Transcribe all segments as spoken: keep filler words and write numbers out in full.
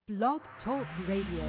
Blog Talk Radio.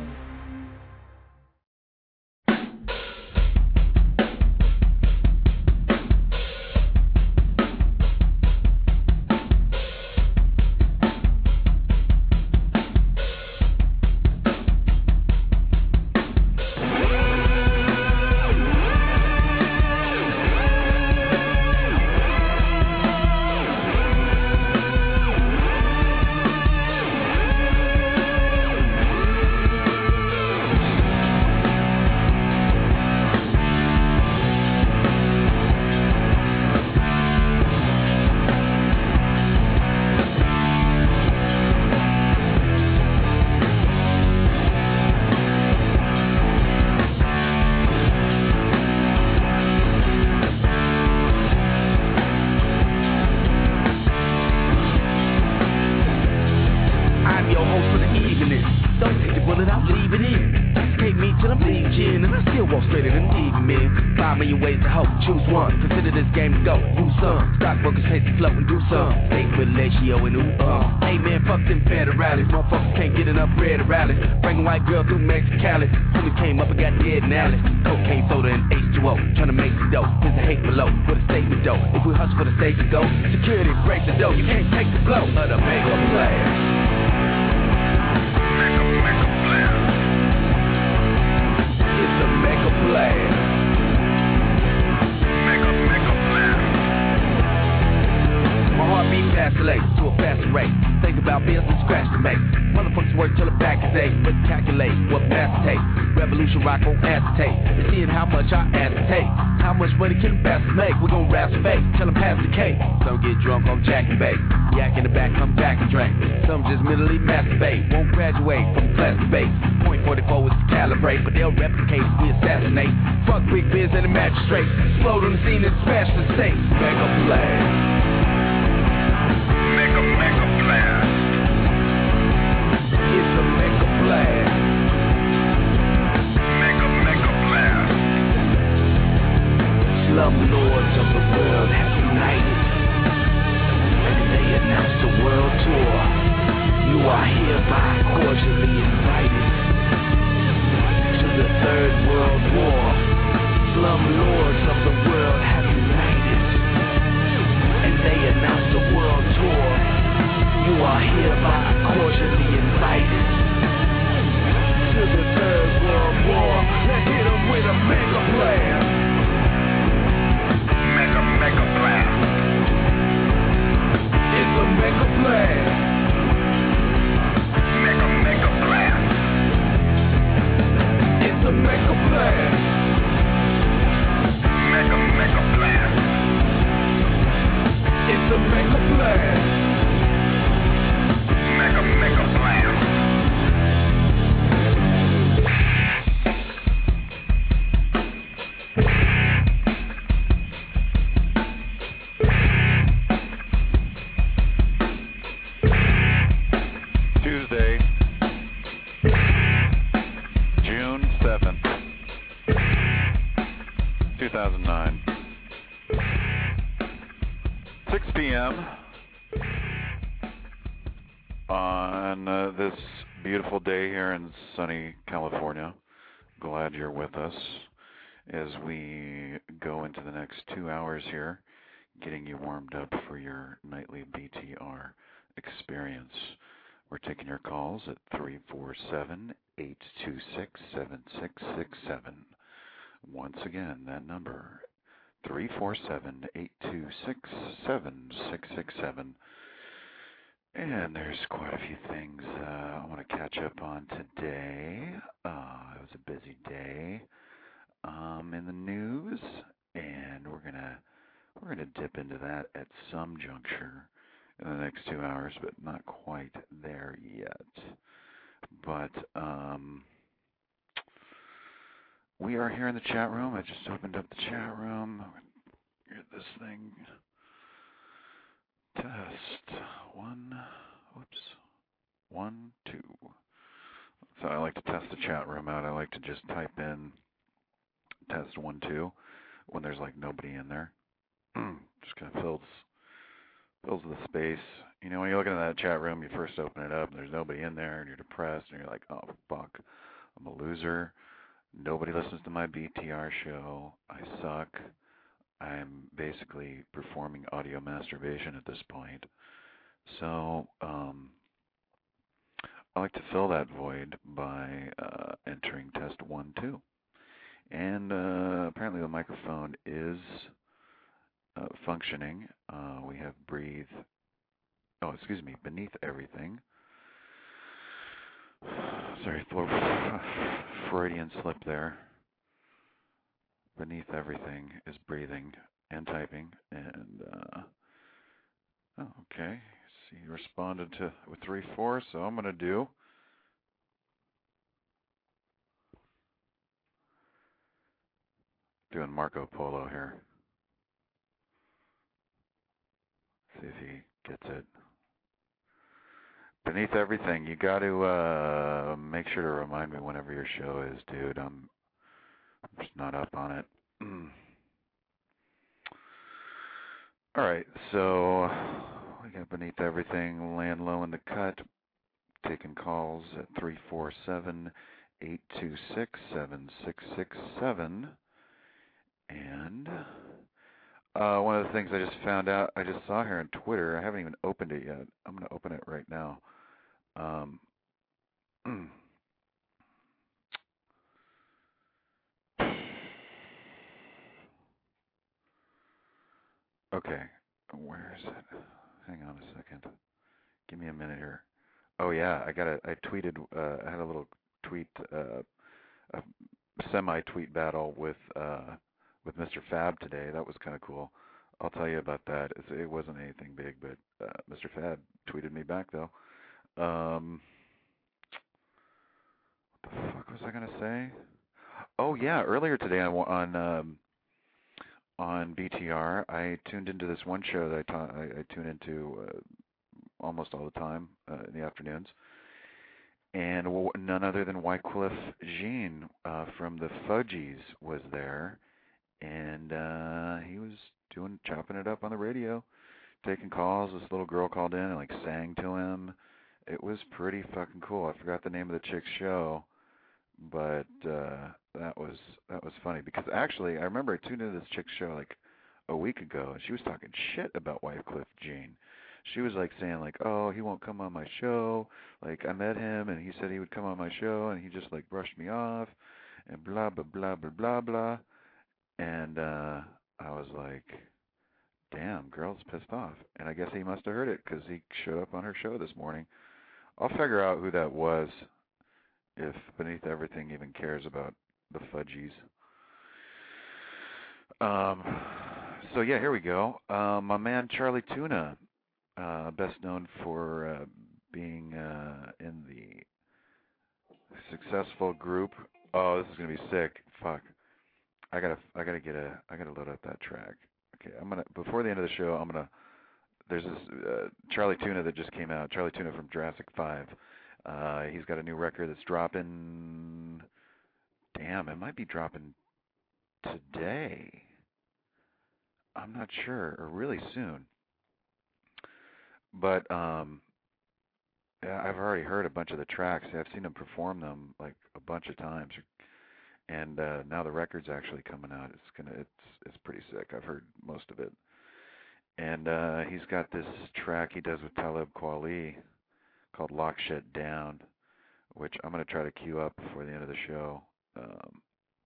when there's like nobody in there. Just kind of fills fills the space. You know, when you look into that chat room, you first open it up, and there's nobody in there, and you're depressed, and you're like, oh, fuck, I'm a loser. Nobody listens to my B T R show. I suck. I'm basically performing audio masturbation at this point. So, um, I like to fill that void by uh, entering test one, two. And uh, apparently the microphone is uh, functioning. Uh, we have breathe, oh, excuse me, beneath everything. Sorry, Freudian slip there. Beneath everything is breathing and typing. And, uh, oh, okay. See, you responded to with three, four, so I'm going to do. Doing Marco Polo here. See if he gets it. Beneath everything, you got to uh, make sure to remind me whenever your show is, dude. I'm just not up on it. All right, so we got Beneath Everything, Land Low in the Cut, taking calls at three four seven, eight two six, seven six six seven. And uh, one of the things I just found out, I just saw here on Twitter, I haven't even opened it yet. I'm going to open it right now. Um, okay, where is it? Hang on a second. Give me a minute here. Oh yeah, I got a. I tweeted. Uh, I had a little tweet, uh, a semi-tweet battle with uh, with Mister Fab today. That was kind of cool. I'll tell you about that. It wasn't anything big, but uh, Mister Fab tweeted me back though. Um, what the fuck was I gonna say? Oh yeah, earlier today on on um, on B T R, I tuned into this one show that I, ta- I, I tune into uh, almost all the time uh, in the afternoons, and w- none other than Wycliffe Jean uh, from the Fudgies was there, and uh, he was doing chopping it up on the radio, taking calls. This little girl called in and like sang to him. It was pretty fucking cool. I forgot the name of the chick's show, but uh, that was that was funny because actually I remember I tuned into this chick's show like a week ago, and she was talking shit about Wycliffe Jean. She was like saying like, oh, he won't come on my show. Like I met him and he said he would come on my show and he just like brushed me off and blah blah blah blah blah blah. And uh, I was like, damn, girl's pissed off. And I guess he must have heard it because he showed up on her show this morning. I'll figure out who that was if Beneath Everything even cares about the Fudgies. Um, so yeah, here we go. Uh, my man Charlie Tuna, uh, best known for uh, being uh, in the successful group. Oh, this is gonna be sick. Fuck. I gotta, I gotta get a, I gotta load up that track. Okay, I'm gonna before the end of the show, I'm gonna. There's this uh, Charlie Tuna that just came out. Charlie Tuna from Jurassic five. Uh, he's got a new record that's dropping. Damn, it might be dropping today. I'm not sure, or really soon. But um, yeah, I've already heard a bunch of the tracks. I've seen him perform them like a bunch of times, and uh, now the record's actually coming out. It's gonna, it's it's pretty sick. I've heard most of it, and uh, he's got this track he does with Talib Kweli called "Lock Shit Down," which I'm gonna try to queue up before the end of the show. Um,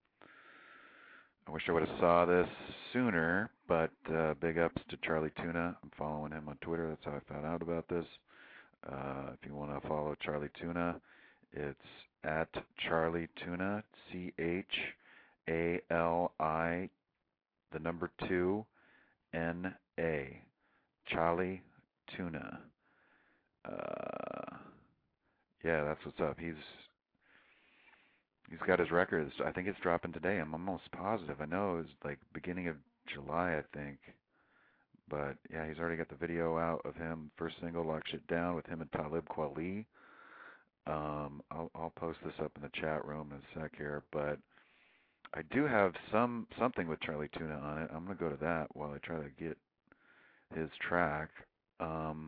I wish I would have saw this sooner, but uh, big ups to Charlie Tuna. I'm following him on Twitter. That's how I found out about this. Uh, if you want to follow Charlie Tuna, it's at Charlie Tuna, C H A L I, the number two, N A. Charlie Tuna. Uh, yeah, that's what's up. He's he's got his records. I think it's dropping today. I'm almost positive. I know it was like beginning of July, I think. But yeah, he's already got the video out of him, first single, Lock Shit Down, with him and Talib Kweli. Um, I'll, I'll post this up in the chat room in a sec here, but I do have some something with Charlie Tuna on it. I'm going to go to that while I try to get his track. Um,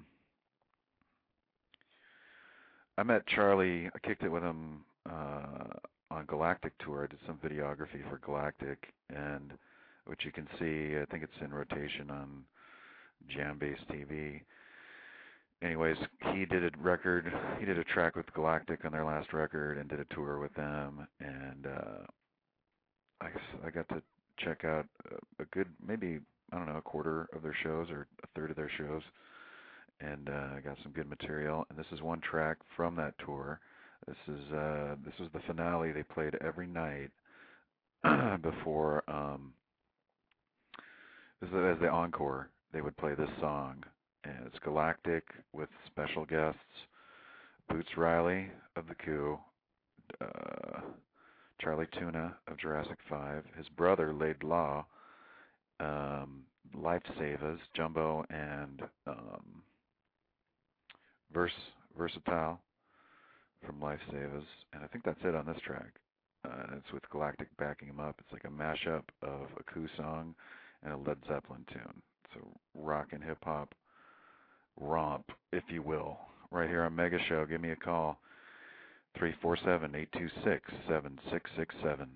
I met Charlie. I kicked it with him uh, on Galactic Tour. I did some videography for Galactic, and which you can see. I think it's in rotation on Jam-Base T V. Anyways, he did a record. He did a track with Galactic on their last record, and did a tour with them. And uh, I, I got to check out a, a good, maybe I don't know, a quarter of their shows or a third of their shows. And uh, I got some good material. And this is one track from that tour. This is uh, this was the finale. They played every night before. Um, this is as the encore. They would play this song, and it's Galactic with special guests: Boots Riley of The Coup, uh, Charlie Tuna of Jurassic Five, his brother Laid Law, um, Lifesavers, Jumbo, and um, Verse Versatile from Lifesavers, and I think that's it on this track. Uh, and it's with Galactic backing him up. It's like a mashup of a Coup song and a Led Zeppelin tune. It's a rock and hip hop romp, if you will. Right here on Mega Show. Give me a call. three four seven, eight two six, seven six six seven.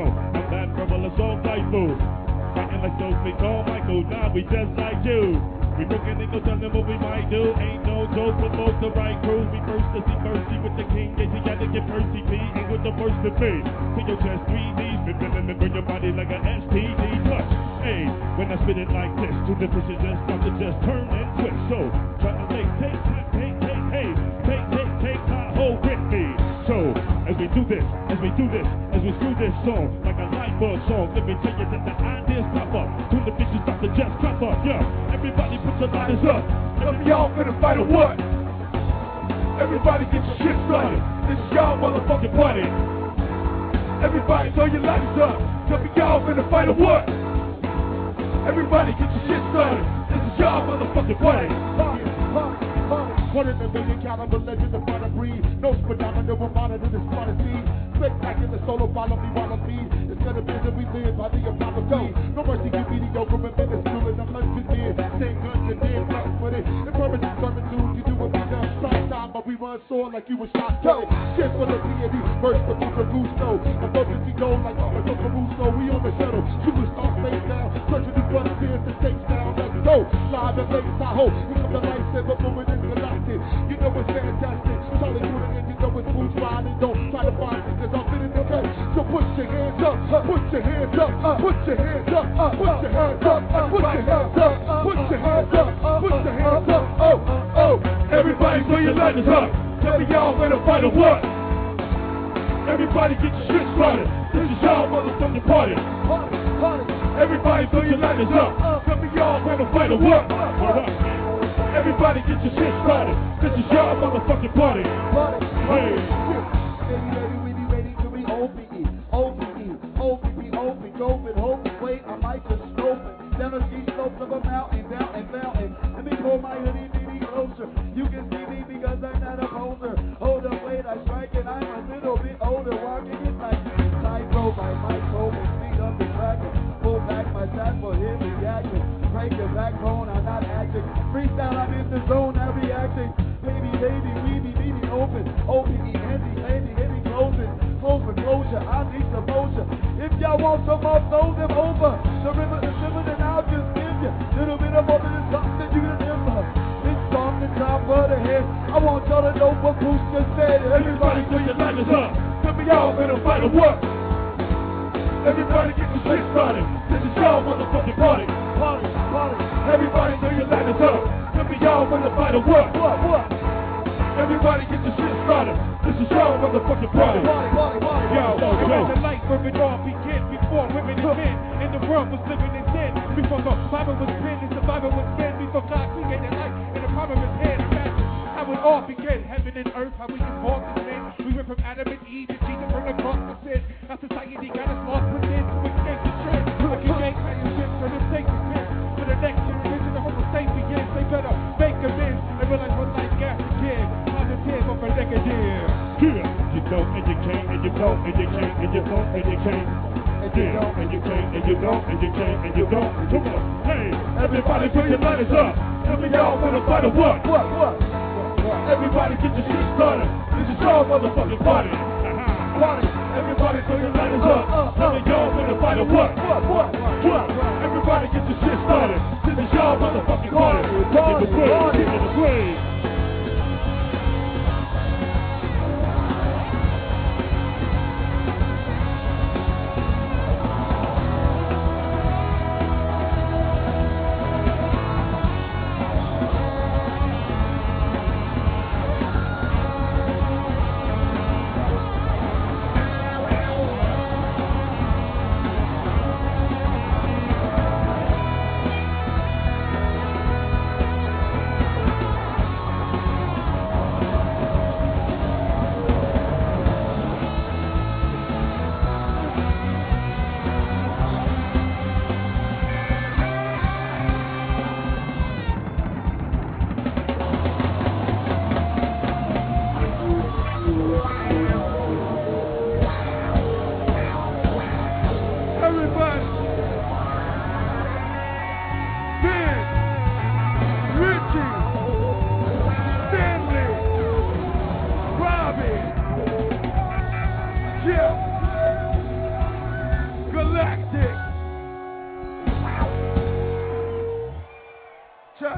Fighting like those big, oh Michael, now we just like you. We broken and go tell them what we might do. Ain't no joke, promote the right crew. We first to see mercy with the king. They you gotta get mercy, P. Ain't with the first to be. To your chest, three D's. Remember your body like an S T D touch. Hey, when I spit it like this, two different just start to just turn and twist. So, try to take, take, take, take, hey, take, take, take my whole with me. So, as we do this, as we do this, as we screw this song, like a light bulb song, let me tell you that the ideas pop up. Soon the bitches start to just pop up, yeah. Everybody put your lighters up. Some of y'all finna fight or what? Everybody get your shit started. This is y'all motherfucking party. Everybody throw your lighters up. Some of y'all finna fight or what? Everybody get your shit started. This is y'all motherfucking party. Party, party, party. One in a million caliber legend of fire breed. No phenomenal will monitor this part of seed. Spectacular solo follow me while I'm lead. Instead of business we live by the Apollo go. No mercy give me the yoke of a minute school and I'm lunching near. Same guns and dead blocks with it. The purpose is servitude. You do what we done strike time, but we run sore like you was shot dead. Shit for the deity, first the Buddha Gusto. Above the go like Papa Caruso. We on the shuttle. Superstar face down. Searching the front stairs to take down. Let's go. Live at Lake Tahoe. Here come the lightsaber moving in galactic. You know it's fantastic. Charlie Wooding and you know it's boots riding. Don't try to find me cause I'm fitting the cut. So put your hands up. Put your hands up. Put your hands up. Put your hands up. Put your hands up. Put your hands up. Put your hands up. Oh, oh. Everybody throw your lighters up. Tell me y'all wanna fight or what? Everybody get your shit started. This is y'all motherfucking party. Party, party. Everybody throw your lighters up. Tell me y'all wanna fight or what? Everybody get your shit started. This is y'all motherfucking party. Party. Hey. Ready, ready, ready, ready to be O P E. O P E. O P E. O P E. Open, hope, wait, I might just open. Down the ski slopes of a mountain, down and mountain. Let me pull my hoodie, baby, closer. You can see me because I'm not a poser. Hold up, wait, I strike and I'm a little bit older. Walking it like this. Tightrope, my mic hold and speed up the tracking. Pull back my sack for him reaction. Break your backbone, I'm not acting. Freestyle, I'm in the zone, I'm reacting. Baby, baby, we be baby open. Open, the handy, handy, handy, closing. Close for closure, I need some motion. If y'all want some more, throw them over. The river is river, then I'll just give you. Little bit of more than something you can remember. It's on the top of the head. I want y'all to know what Bruce just said. Everybody throw your lighters up. Tell me y'all finna fight or what? Everybody get your shit started. This is y'all motherfucking party. Party, party. Everybody throw your lighters up. Tell me y'all finna fight or what? What, what? Everybody get your shit started. This is y'all motherfucking party. Party, party, party. Yo, yo, yo. The light where it all began. Before women and men in the world was living in sin. Before the Bible was penned and survival was spent. Before God created life in the palm of his hand. Imagine how it all began. Heaven and earth, how we evolved as men. We went from Adam and Eve to Jesus from the cross to sin. Now society got us lost within to escape the trend. Like you can't tell your shit, so them take the pen. For the next generation, the homo sapiens, they better make amends and realize what life got to give. Positive over negative. Yeah. You don't and you can't and you don't and you can't and you don't and you can't. Yeah. And you can't and you don't and you can't and you don't. Come on. Hey, everybody put your lighters up. Tell me y'all wanna fight or what? What, what? Everybody get your shit started. This is y'all motherfucking party. Party. Everybody throw your lighters up. Tell me y'all wanna fight or what? What, what? What? Everybody get your shit started. This is y'all motherfucking party. Party, In the way, party. in the way.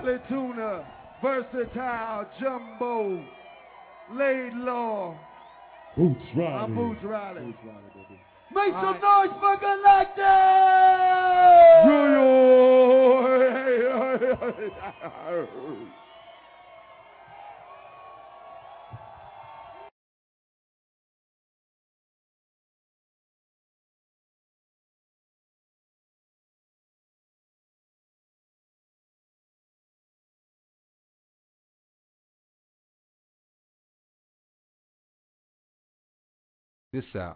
Chocolate Tuna, Versatile, Jumbo, Laidlaw. Boots Riley. I'm Boots Riley. Boots Riley, baby. Make All some right. noise for Galactic! This out.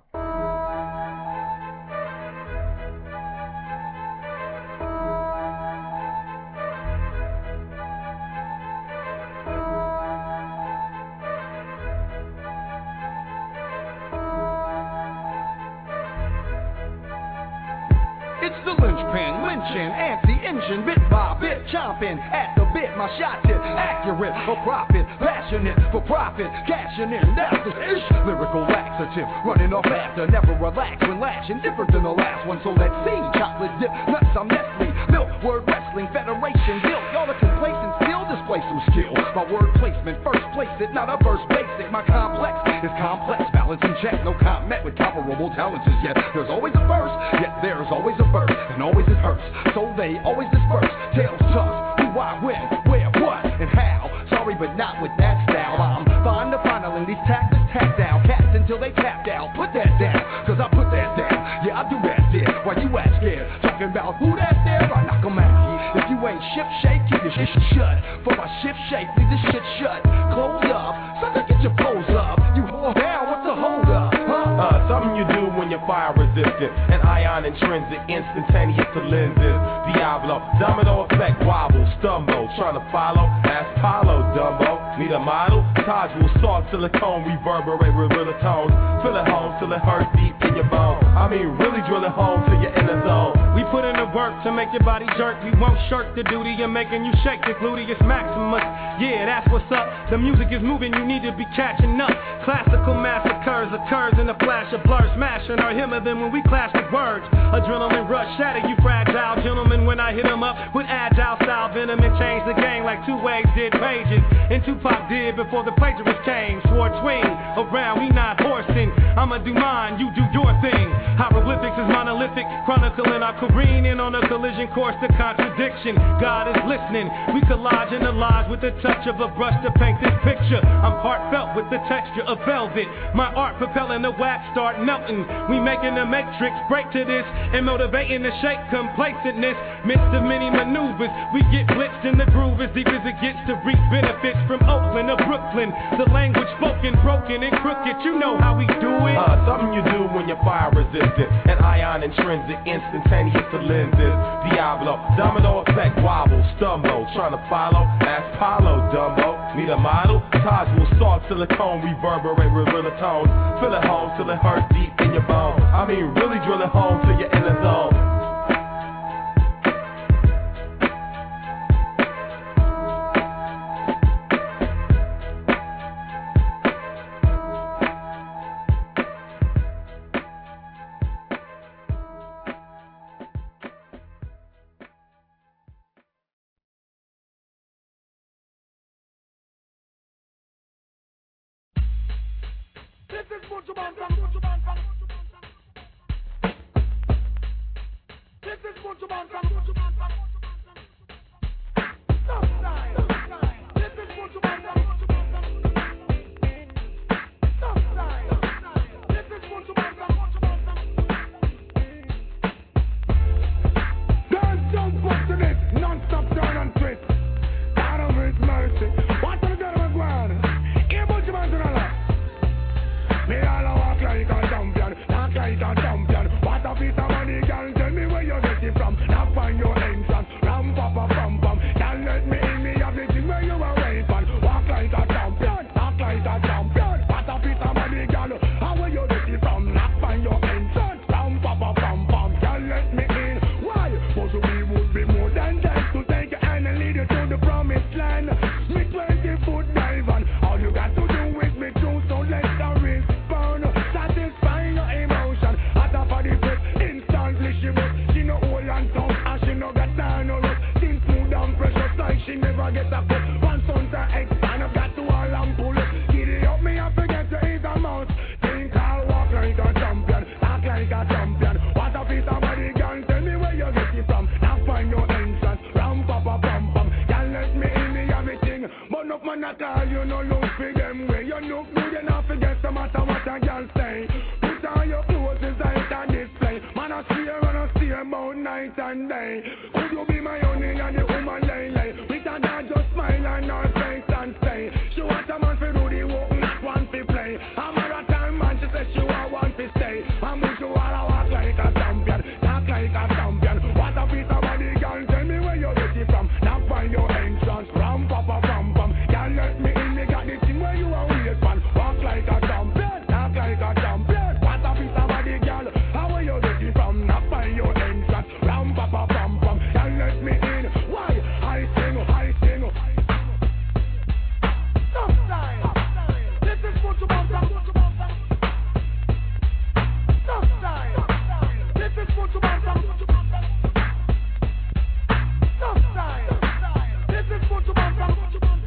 It's the linchpin, lynching, anti-engine, bit by bit, chomping at the bit. My shot hit accurate for profit, passionate for profit, cashing in. That's the ish. Lyrical laxative, running off after, never relax when lashing, different than the last one. So let's see, chocolate dip, nuts, I'm Nestle, milk, word wrestling, federation, guilt. Y'all are complacent, still display some skill. My word placement, first place it, not a verse basic. My complex is complex, balance in check, no comment with comparable talents as yet. There's always a verse, yet there's always a verse, and always it hurts, so they always disperse. Tales tough, who, why, when, where, what, and how. Sorry, but not with that style. I'm fond of fondling these tactics, tapped down cats until they tapped out. Put that down, cause I put that down. Yeah, I do that there. Why you act scared? Talking about who that there? I knock 'em out. If you ain't ship shape, keep your shit shut. For my ship shape, leave this shit shut. Close up, sucker, get your pose up. You hold down, what's the hold up? Huh? Uh, something you do when you're fire resistant. An ion intrinsic, instantaneous to lenses. Diablo, domino effect, wobble, stumble. Trying to follow, ask Paulo, Dumbo. Need a model? Taj will salt silicone, reverberate with realer tones. Feel it home till it hurts deep in your bone. I mean, really drill it home to your inner zone. We put in the work to make your body jerk. We won't shirk the duty of making you shake the gluteus maximus. Yeah, that's what's up. The music is moving, you need to be catching up. Classical massacres occurs in a flash of blur, smashing our hymn than when we clash with words. Adrenaline rush, shatter you fragile gentlemen when I hit 'em up with agile style venom and change the game like two waves did pages. And Tupac did before the plagiarist came. Swore twing around, we not horsing. I'ma do mine, you do your thing. Hieroglyphics is monolithic, chronicling our careening on a collision course to contradiction. God is listening, we collage in the lies with the touch of a brush to paint this picture. I'm heartfelt with the texture of velvet. My art propelling the wax start melting. We making the matrix break to this and motivating the shake complacentness. Midst of many maneuvers, we get blitzed in the groove as deep as it gets to reap benefits from Oakland to Brooklyn. The language spoken, broken and crooked, you know how we do it. Uh, something you do when you're fire resistant. An ion intrinsic, instantaneous to lenses. Diablo, domino effect, wobble, stumble. Trying to follow, ask Paulo, Dumbo. Need a model? Taj will salt silicone, reverberate with realer tones. Feel it home till it hurts deep in your bone. I mean, really drill it home to your inner zone. get a cut. One son to expand, I've got to all and pull it. Get it up, me, I forget to eat a mouse. Think I'll walk like a champion, talk like a champion. What a piece of body, girl, tell me where you get it from. Now find your entrance, ram, papa, pam, pam. Can't let me in, me everything. But no man at all, you know, look for them way. You look good enough, forget no matter what a girl say. Put on your clothes, inside and display. Man, I steer and I steer about night and day. Could you be my honey and the woman lay lay? With a dad just smile and her face and say. She want a man for do the work, not one for play. I'm a time man, she says she want one for stay. I'm with you all, I walk like a champion, talk like a champion. What a piece of body, girl, tell me where you get it from. Now find your entrance, ram, papa, pam, pam. Can't let me in, me got the thing where you are weird, man. Walk like a champion, talk like a champion. What a piece of body, girl, how will you get it from? Now find your entrance, ram, papa, pam, pam. Can't let me in, why? I sing, I sing. Stop time, this is what you want, what you want. Stop time, this is what you want, what you want. Stop time, this is what you want, what you want.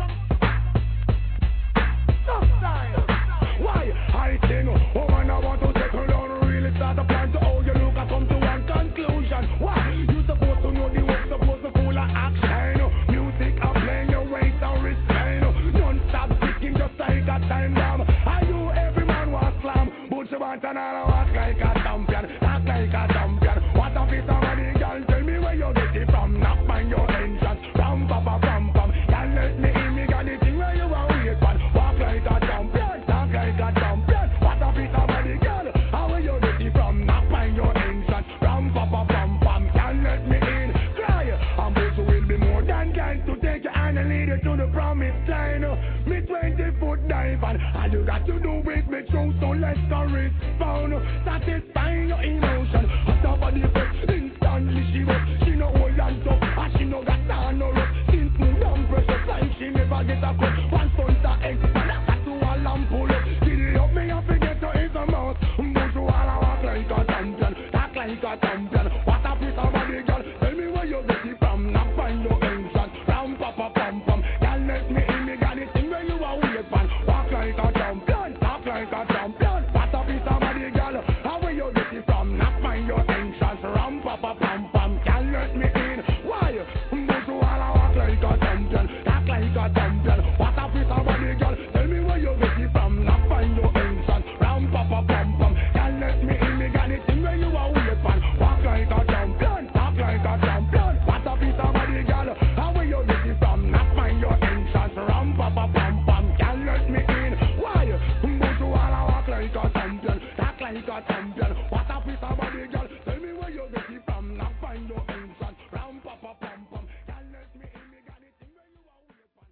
Stop time, why? I sing, oh man, I want to settle down, really start a plan to how you look, I come to one conclusion. Why? You supposed to know the work, supposed to full of action. Music, I'm playing your weight and restrain. Don't stop ticking, just like a time bomb. Are you every man was slam? But you want another walk like a champion, act like a champion. What a piece of money, girl, tell me where you get it from. Knock find your entrance, ram, papa, pam, pam. Can't let me in, me got the thing where you are wait for. Walk like a champion, talk like a champion. What a piece of money, girl, how will you get it from? Knock find your entrance, ram, papa, pam, pam. Can't let me in, cry. I'm also will be more than kind to take your hand and lead you to the promised line. Me twenty foot dive and all you got to do is me true, so let's go respond. Satisfying your emotion. On top of the bed, instantly she was. She no hold on top, and she no got down no rope. Since smooth and precious like she never get a cut. One son to expand, I got to all and pull up. Did it up me and forget to eat a mouse. But you all I walk like a champion, talk like a champion. What a piece of body, girl, tell me where you get it from. Now find your entrance, ram, papa, pam, pam. Can't let me in, me got it thing where you are weird, man. Walk like a champion, talk like a champion. What a piece of body, girl, how will you get it from? Now find your entrance, ram, papa, pam, pam. Can't let me in, why? But you all I walk like a champion, talk like a champion. What a piece of body, girl, tell me where you get it from. Now find your entrance, ram, papa, pam, pam. Can't let me in, me got it thing where you are weird, man. Walk like a champion, talk like a champion. What a piece of body, girl, how will you get it from? Now find your entrance, ram, papa, pam, pam. Can't let me in, why? But you all I walk like a champion, talk like a champion. What a piece of body, girl, tell me where you get it from. Now find your entrance, ram, papa, pam, pam. Can't let me in, me got it thing where you are weird, man.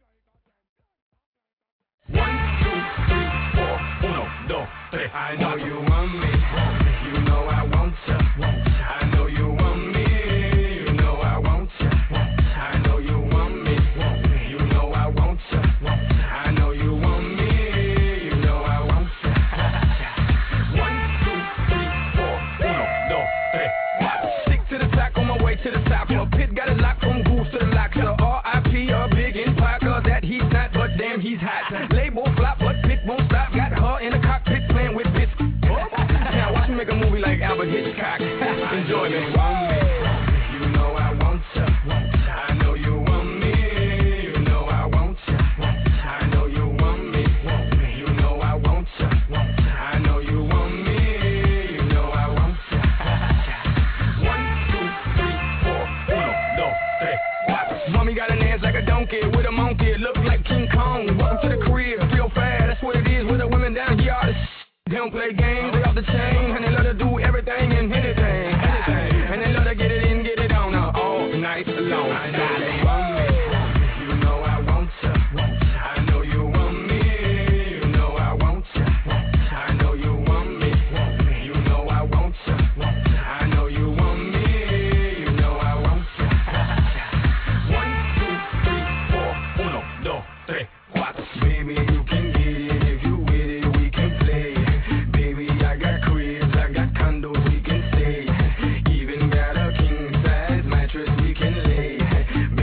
One, two, three, four, uno, dos, tres. I know you want me, you know I want ya. I know you want me, you know I want ya. I know you want me, you know I want ya. I know you want me, you know I want ya. One, two, three, four, uno, dos, tres, cuatro. Stick to the track on my way to the top. My pit got it locked from goose to the lock. To the R I P, a big empire, cause that he's not, but damn he's hot. Label flop, but pit won't stop. Got her in the cockpit playing with bits. Now watch me make a movie like Albert Hitchcock. Enjoy me. You know I want ya. I know you want me. You know I want ya. I know you want me. You know I want ya. I know you want me. You know I want ya. One, two, three, four, uno, dos, tres, cuatro. Mommy got an ass like a donkey with a monkey. Look like King Kong. Welcome to the crib, real fast. That's what it is with the women down here. All this they don't play games, they off the chain, and they love to do everything and anything, anything. And they love to get it in, get it on uh, all night long. I know you want me, you know I want ya. I know you want me, you know I want ya. I know you want me, you know I want ya. I know you want me, you know I want ya. One, two, three, four, uno, dos, tres, cuatro. Baby, you can get it if you with it, we can play. Baby, I got cribs, I got condos, we can stay. Even got a king size mattress we can lay.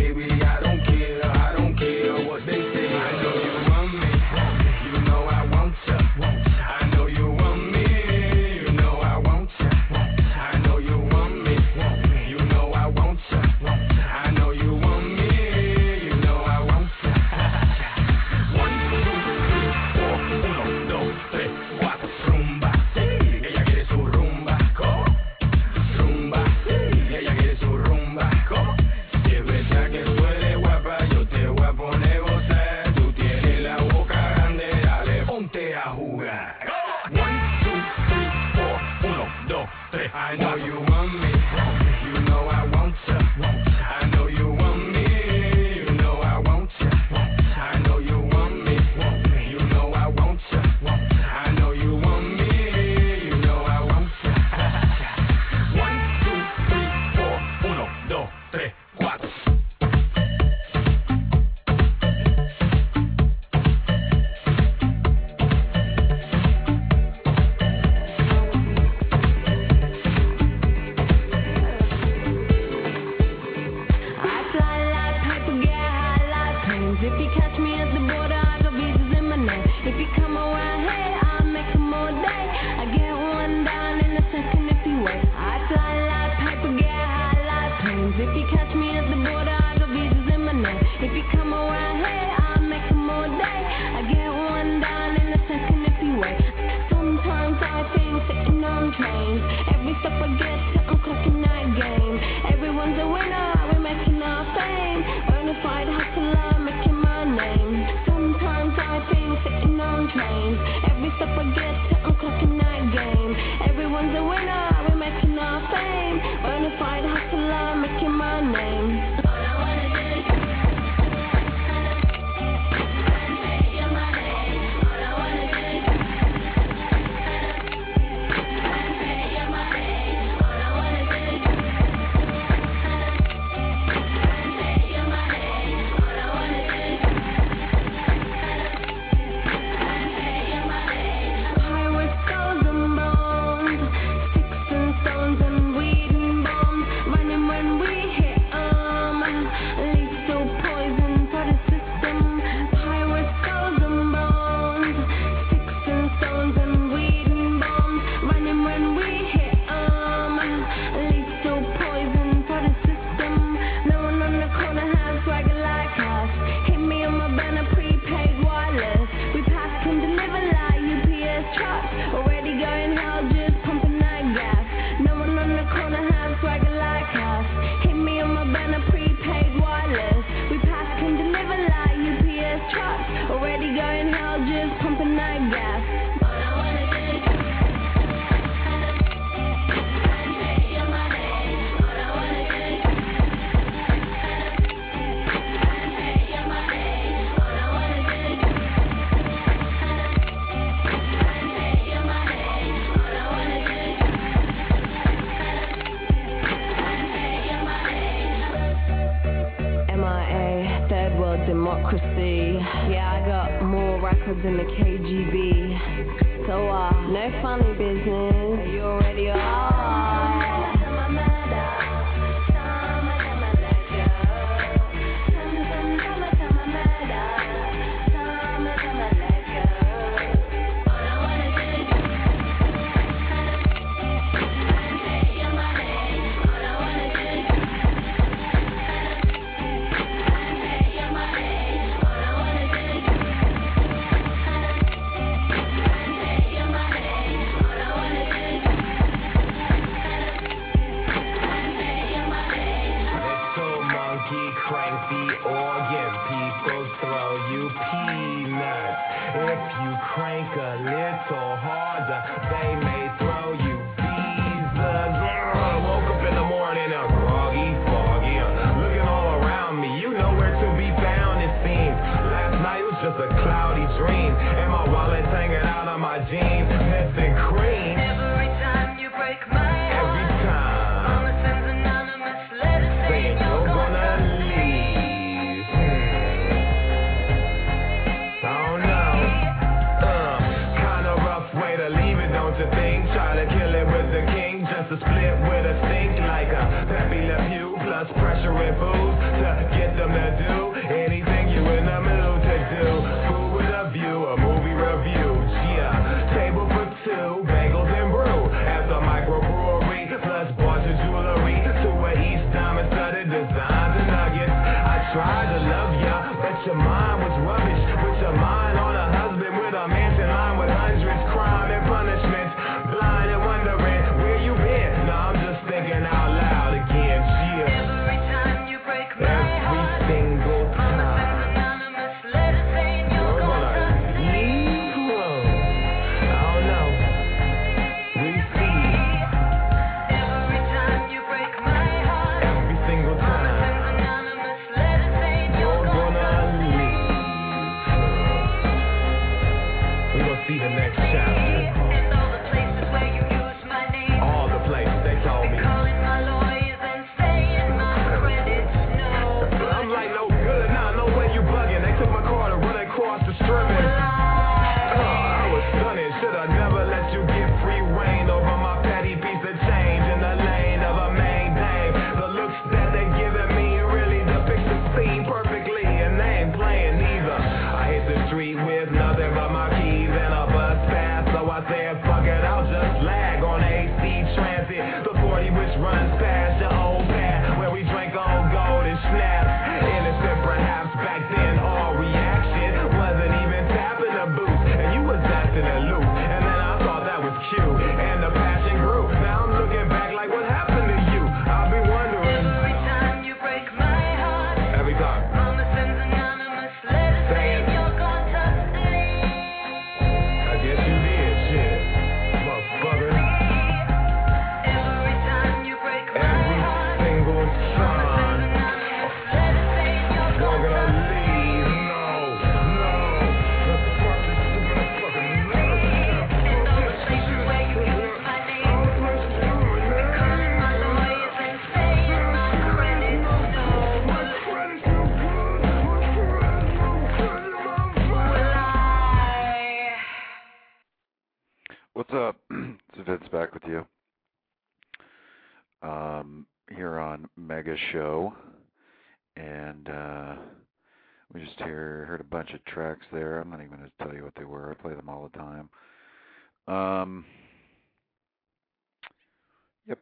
tres. I know you want me, you know I want you. I know you want me, you know I want you. I know you want me, you know I want you. I know you want me, you know I want you. One, two, three, four, uno, dos, tres, cuatro. um, here on Mega Show, and uh, we just hear, heard a bunch of tracks there. I'm not even going to tell you what they were. I play them all the time. Um, yep.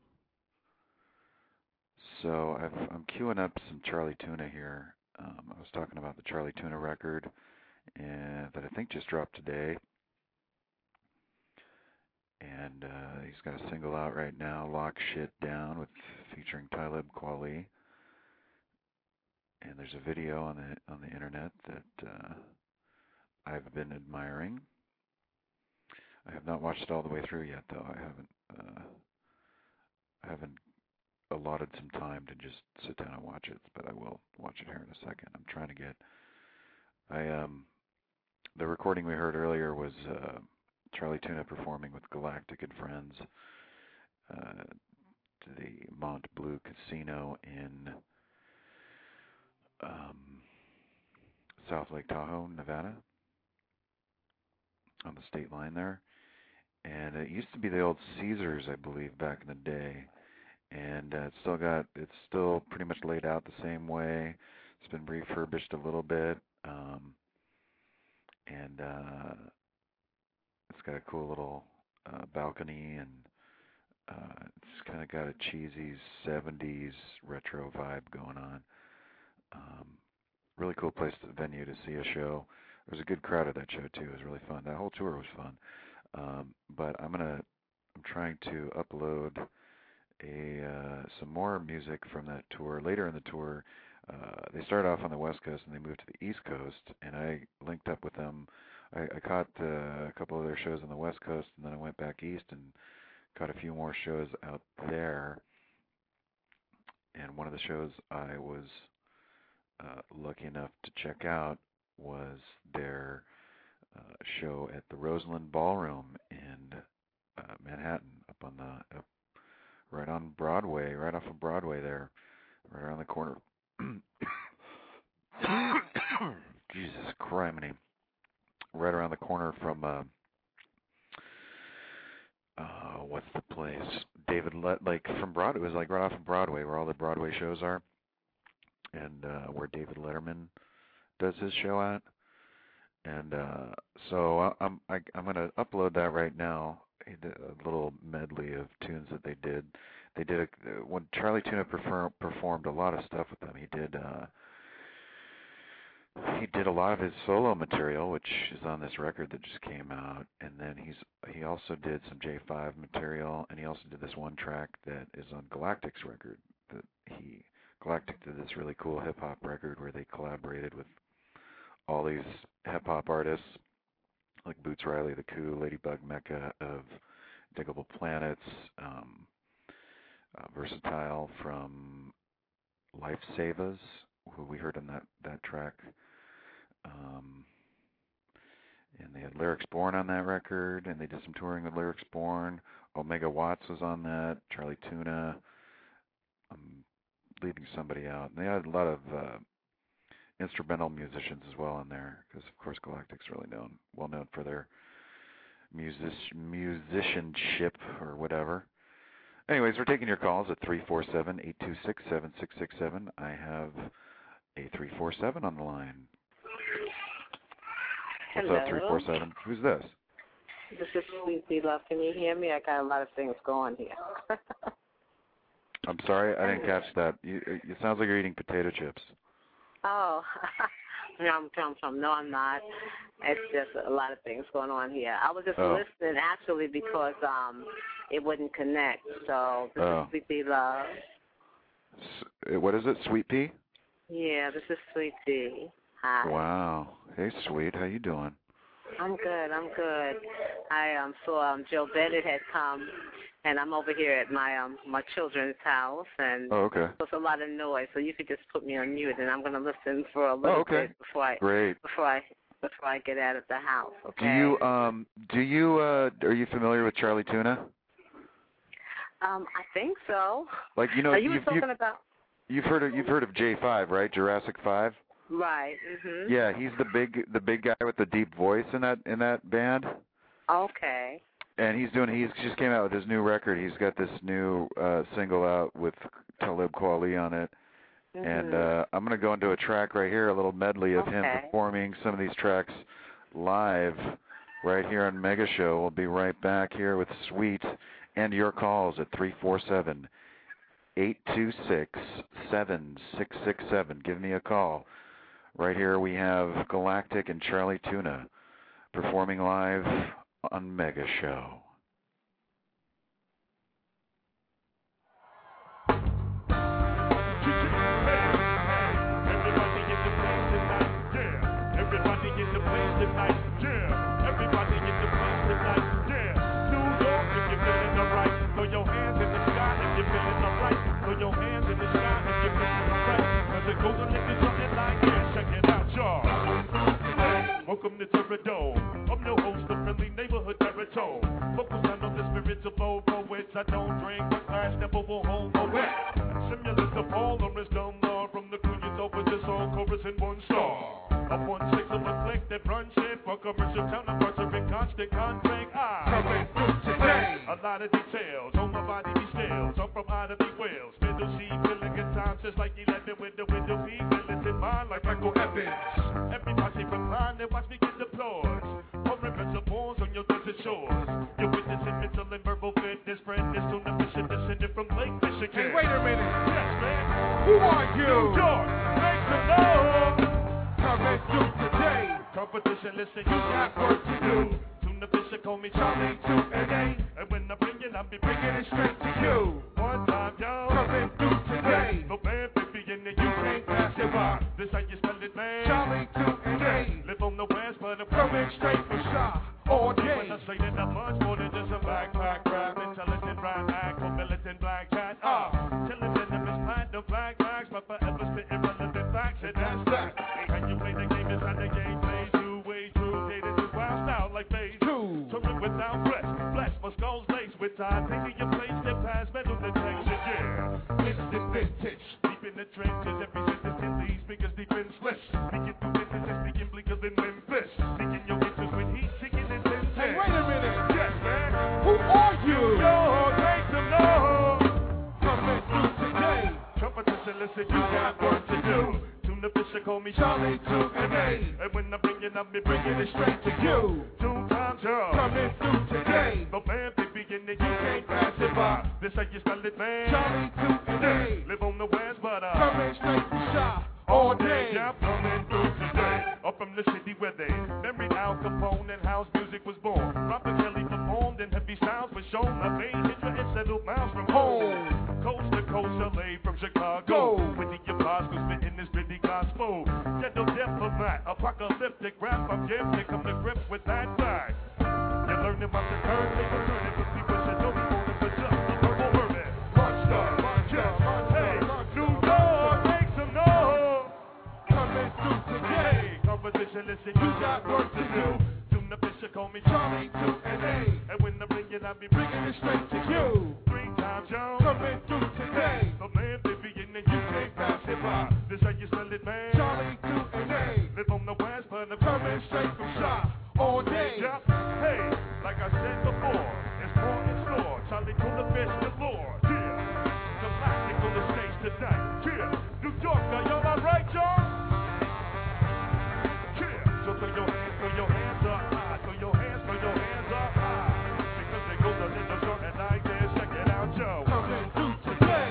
So I've, I'm queuing up some Charlie Tuna here. Um, I was talking about the Charlie Tuna record and that I think just dropped today. And uh, he's got a single out right now, Lock Shit Down, with featuring Talib Kweli. And there's a video on the on the internet that uh, I've been admiring. I have not watched it all the way through yet, though. I haven't. Uh, I haven't allotted some time to just sit down and watch it, but I will watch it here in a second. I'm trying to get. I um, the recording we heard earlier was uh, Charlie Tuna performing with Galactic and Friends uh, to the Mont Bleu Casino in um, South Lake Tahoe, Nevada, on the state line there. And it used to be the old Caesars, I believe, back in the day. And uh, it's still got, it's still pretty much laid out the same way. It's been refurbished a little bit. Um, and uh, it's got a cool little uh, balcony, and uh, it's kind of got a cheesy seventies retro vibe going on. Um, really cool place, to, venue to see a show. There was a good crowd at that show too. It was really fun. That whole tour was fun. Um, but I'm gonna, I'm trying to upload a uh, some more music from that tour. Later in the tour, uh, they started off on the West Coast and they moved to the East Coast, and I linked up with them. I, I caught uh, a couple of their shows on the West Coast, and then I went back east and caught a few more shows out there. And one of the shows I was uh, lucky enough to check out was their uh, show at the Roseland Ballroom in uh, Manhattan, up on the up, right on Broadway, right off of Broadway there, right around the corner. Jesus criminy. Right around the corner from, uh, uh, what's the place? David, Le- like from Broadway, it was like right off of Broadway where all the Broadway shows are, and uh, where David Letterman does his show at. And uh, so I, I'm I, I'm going to upload that right now. A little medley of tunes that they did. They did a, when Charlie Tuna perform, performed a lot of stuff with them. He did uh, he did a lot of his solo material, which is on this record that just came out. And then he's he also did some J five material, and he also did this one track that is on Galactic's record. That he Galactic did this really cool hip hop record where they collaborated with all these hip hop artists, like Boots Riley, the Coup, Ladybug Mecca of Diggable Planets, um, uh, Versatile from Life Savas, who we heard in that, that track. Um, and they had Lyrics Born on that record, and they did some touring with Lyrics Born. Omega Watts was on that, Charlie Tuna. I'm leaving somebody out. And they had a lot of uh, instrumental musicians as well in there, because of course Galactic's really known, well known for their music musicianship or whatever. Anyways, we're taking your calls at three four seven, eight two six, seven six six seven. I have a three four seven on the line. What's Hello. up, three four seven? Who's this? This is Sweetie Love. Can you hear me? I got a lot of things going here. I'm sorry, I didn't catch that. You, it sounds like you're eating potato chips. Oh, I'm from from. No, I'm not. It's just a lot of things going on here. I was just oh. listening actually because um it wouldn't connect. So this oh. is Sweetie Love. S- what is it, Sweet Pea? Yeah, this is Sweetie. Hi. Wow. Hey, Sweet. How you doing? I'm good. I'm good. I um saw um Joe Bennett had come, and I'm over here at my um my children's house, and oh, okay. there's a lot of noise. So you could just put me on mute, and I'm gonna listen for a little oh, okay. bit before I Great. before I before I get out of the house. Okay. Do you um do you uh are you familiar with Charlie Tuna? Um, I think so. Like you know, Are you you've, talking you've, about? You've heard of you've heard of J five, right? Jurassic five. Right. Mhm. Yeah, he's the big the big guy with the deep voice in that in that band. Okay. And he's doing. He's just came out with his new record. He's got this new uh, single out with Talib Kweli on it. Mm-hmm. And uh, I'm going to go into a track right here, a little medley of okay. him performing some of these tracks live right here on Mega Show. We'll be right back here with Sweet and your calls at three four seven, eight two six, seven six six seven. Give me a call. Right here we have Galactic and Charlie Tuna performing live on Mega Show. Welcome to Terradome. I'm your host, the friendly neighborhood baritone. Focus on the spirits of old poets. I don't drink, but I never will hold a wet. Simulants of all the wisdom law from the Queen's over this whole chorus in one star. Up one six of a click that runs shit for commercial counterparts are in constant conflict. I coming through today. A lot of details on my body be still. I'm from out of the whales. Middle C, feeling good times just like eleven with the window P. Feelings in mind like Michael Evans. Everybody recline and watch me get applause. Pouring principles on your desert shores. You're witnessing mental and verbal fitness. Friend is to the mission descended from Lake Michigan. Hey, wait a minute. Yes, man. Who are you? New York. Make some noise. Coming through today. Competition, listen, you got work to do. Tuna Fisher, call me Charlie two and A. And when I bring it, I'll be bringing it straight to you. One time, yo. Coming through today. No band, baby, and then you can't pass it by. This how you spell it, man. Charlie two and A. Live on the west, but I'm coming straight from shop all day. When I say that I'm much more than just a backpack rap, intelligent rap act, for militant black cat. Ah, chillin' venomous platinum black bags, but forever spittin' relevant facts, and that's that. And you play the game, it's how the game plays. Two ways through, data is wild style like phase two. Touring without flesh, flesh my skull's laced with titanium plates that pass metal detection. Yeah, instant vintage, deep in the trenches, every sentence can lead speakers deep in slips. Speaking through business, speaking bleaker than Memphis. Seeking your interest with heat, seeking in ten. Hey, wait a minute. Yes, man. Who are you? Yo, make some noise. Coming through today. Competition, listen, you got work to do. Tuna Fisher, call me Charlie two and A. And when I bring it, I'll be bringing it straight to you. Two times, yo. Coming through today. The man, baby, and then you can't pass it by. This how you spell it, man. Charlie two and A. Live on the west, but uh. Coming straight from shop all day. Yeah, coming through today. Up from the city where they married Al Capone and house music was born. Robert Kelly performed and heavy sounds were shown. I made Hydra and settled miles from home. Coast to coast, L A from Chicago. With the apostles spitting this pretty gospel. Ghetto diplomat, apocalyptic rap. I'm gifted, come to grips with that fact. You're learning about the curve, they were turning with people should know we want to just the purple hermit. Monster, monster, hey, New York, make some noise. Coming through today. Competition, listen, you got work to do. Tuna Fisher, call me Charlie two and A. And when I bring it, I'll be bringing it straight to you. Three times, yo. Coming through today. The man, baby, and then you can't pass it by. This how you spell it, man. Charlie two and A. Live on the west, but I'm coming straight from shop all day. Yep. Hey, like I said before, it's more in store. Charlie Tuna Fish, the Lord. Yeah. Galactic on the stage tonight. Yeah. New York, are y'all alright, y'all? Yeah. So throw your hands, throw your hands up high. Throw your hands, throw your hands up high. Because they go to little short and I dare check it out, Joe. Coming through today.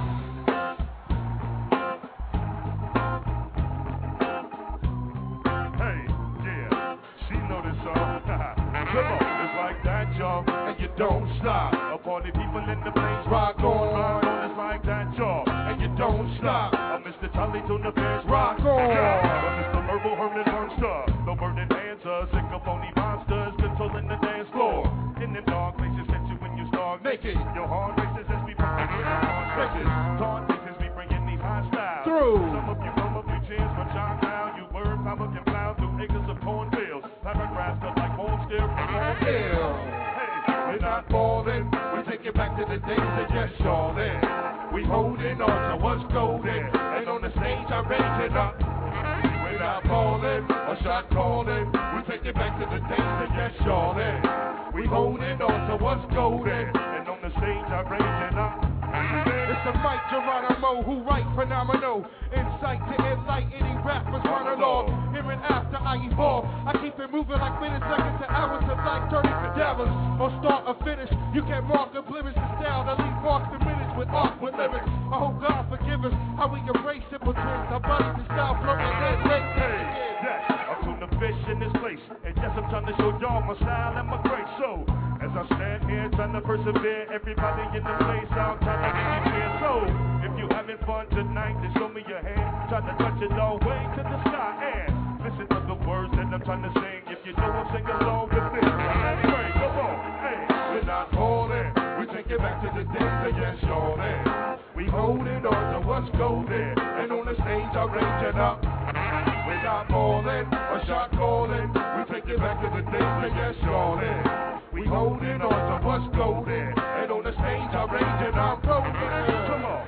Hey, yeah. She know this song. Come on, it's like that, y'all. And you don't stop. A party people in the place. Rock on, rock on. It's like that, y'all. And you don't stop. I'm Mister Charlie Tuna Fish. Rock on. Yeah. Mister Herbal Herman Monster. The burning dancers, sick of phony monsters, controlling the dance floor. In them dark places, set you when you start naked. Your heart races as we put in our heart stretches. Taunt faces, we bringing these high styles. Through. Some of you come up, you chance from John Down. You word, power can plow through acres of cornfields. Paragraphs up like bone still from all Hill. Hey, we're not falling. We take it back to the days of just Charlotte. We holding on to what's golden. And on the stage, I raise it up. We're not falling or shot calling. We take it back to the days of just Charlotte. We holding on to what's golden. And on the stage I rage and I'm It's the Mike Geronimo who write phenomenal insight to enlighten any rappers run along. Here and after I evolve, I keep it moving like minutes, seconds to hours of like thirty cadavers. Or start or finish, you can mark and blemish the style that leave marks and minutes with art with lyrics. I hope God forgive us how we embrace simple trends. Our bodies and style float and then wait. Yes, I'm tune the fish in this place. And yes, I'm trying to show y'all my style and my grace. So, as I stand here trying to persevere, everybody in the place, I'm trying to make you feel. So, if you having fun tonight, then show me your hand. Try to touch it all way to the sky and listen to the words that I'm trying to sing. If you know I'm singing along with this, let's pray. Come on, hey, we're not holding. We take it back to the days of yes, surely. We holding on to what's golden, and on the stage I'm raging up. We're not falling, a shot calling. We take it back to the days of yes, surely. We holding on to what's golden, and on the stage I'm raging up. Come on,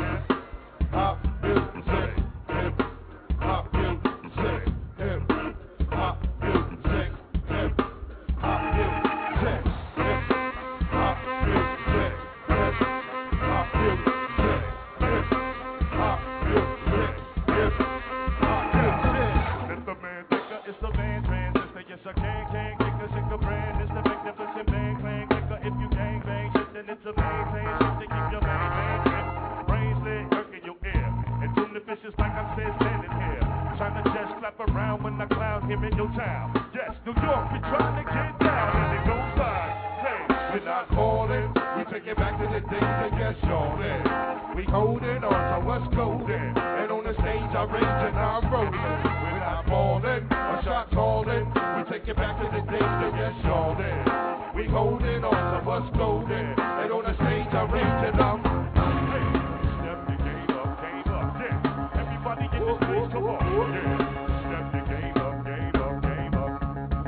hop music, hip hop music, hip hop music, hip hop music, hip hop music, hip hop music, hip hop music, hip hop music. It's the man thinker, it's the man transistor. Yes, I can, can, kicker, sick a brand. It's the magnificent man clan kicker. If you gang bang shit, then it's a maintain shit to keep your man man shit. Brains lit, working your ear. And tune the fishes like I'm still standing here. Trying to just clap around when I clown here in your town. Yes, New York, we trying to get down and it goes by. Hey, we're not calling. We take it back to the days that get shorted. We holding on to what's golden. And on the stage I'm raging, I'm rolling. We're not falling, a shot calling. We take it back to the days that get shorted. We holding on to what's golden. And on the stage I'm raging, I'm hey, step the game up, game up, yeah. Everybody in this place, come on, yeah. Step the game up, game up, game up.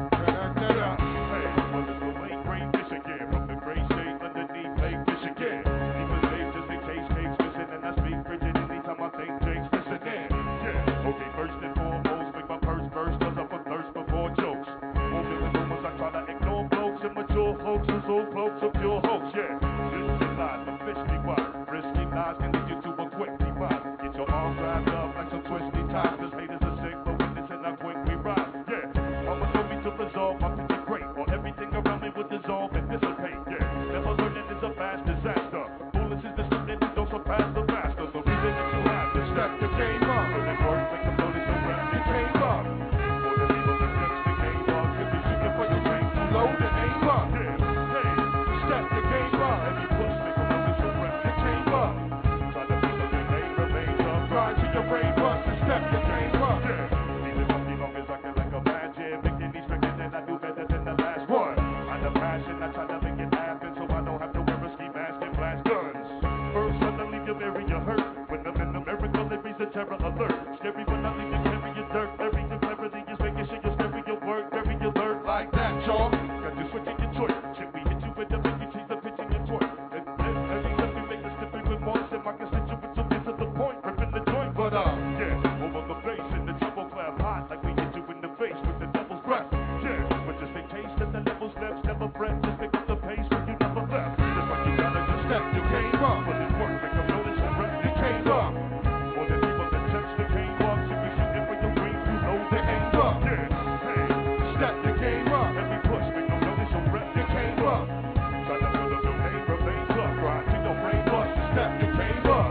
Hey, well it's the late great Michigan, from the great state underneath Lake Michigan. Even slaves just in case cakes missing, and I speak frigid anytime I think Jake's listening. Yeah, okay, first and foremost, make my purse burst, cause I'm a thirst before jokes. Moving the rumors, I try to ignore blokes and mature folks, and so folks are pure hoax, yeah. This is lies, the fish be wide, risky lies can lead you to a quick demise. Get your arms wrapped up like some twisty ties, cause haters are sick, but witness and I quick we rise, yeah. Mama told me to resolve my picture great, or everything around me would dissolve and dissipate, yeah. Never learning is a vast disaster. Foolish is the student who don't surpass the master. The reason that you have to step the game up, so that words make them notice the rap you came up. For the people that steps the game up, if you shooting for your dreams, you load the aim up, yeah. Hey, step the game up, and you push, make them notice the rap you came up. Try to build up your name, remain up, grind to your brain bust and step the game up, yeah. Leave it up as long as I can like a magic, making these records and I do better than the last one. I'm the passion, I try to make it happen, so I don't have to wear a ski mask and blast guns. First, suddenly you're very hurt. When I'm in America, it reads a terror alert. Scary when I leave you carry your dirt. Bury your clarity is making sure you're scary your work. Bury your alert like that, y'all. Got you switching your choice. Should we hit you with the big tease, the pitch in your toy? And then every time we make a slipping with more, and I can sit you with some get to the point, ripping the joint. But uh, yeah, over the bass and the treble clap hot, like we hit you in the face with the devil's breath. Yeah, but just in case that the level steps, never fret, just pick up the pace when you never left. Just like you gotta just step, you came up. When it works, make them notice and rep, you came up. For the people that touch the game up, should be shooting for your dreams, you know they ain't up. Yeah, hey, step the game up. Every push, make them notice your rep, you came up. Try to build up your name, remain up. Grind to your brain bust, step, you came up.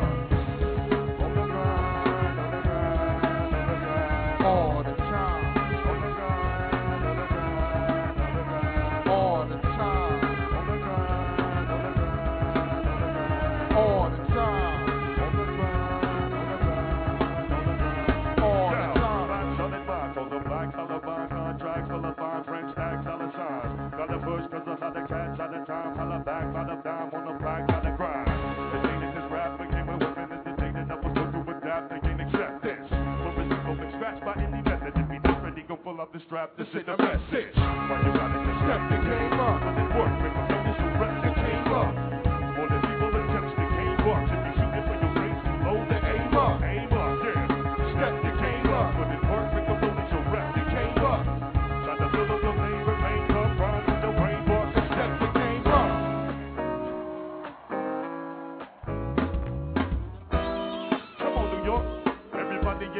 On the grind, on the grind, on the grind. All the time. On the grind, on the grind, on the grind. All the time. On the grind, on the grind, on the grind. All the time. On the grind, on the grind, on the grind. All the time. Black solid bonds, on the black color bond contracts, full of bonds, French tax, dollar signs. Gotta push cause I had the catch out of time. Holla back, lot of dime on the black, gotta grind. The thing is this rap became a weapon, is the thing that I was told to adapt, they can't accept this. For reciprocal been scratched by any method. If we not ready, go pull up the strap, this is the message. Why you gotta just step the game up, when it work, make them notice your rep, they came up. For the people that touch the game up, should be shooting for your face, you load the aim up, aim up, yeah. Step the game up, when it work, make them notice your rep, they came up. Try to build up your name, remain up, grind to the brain bust,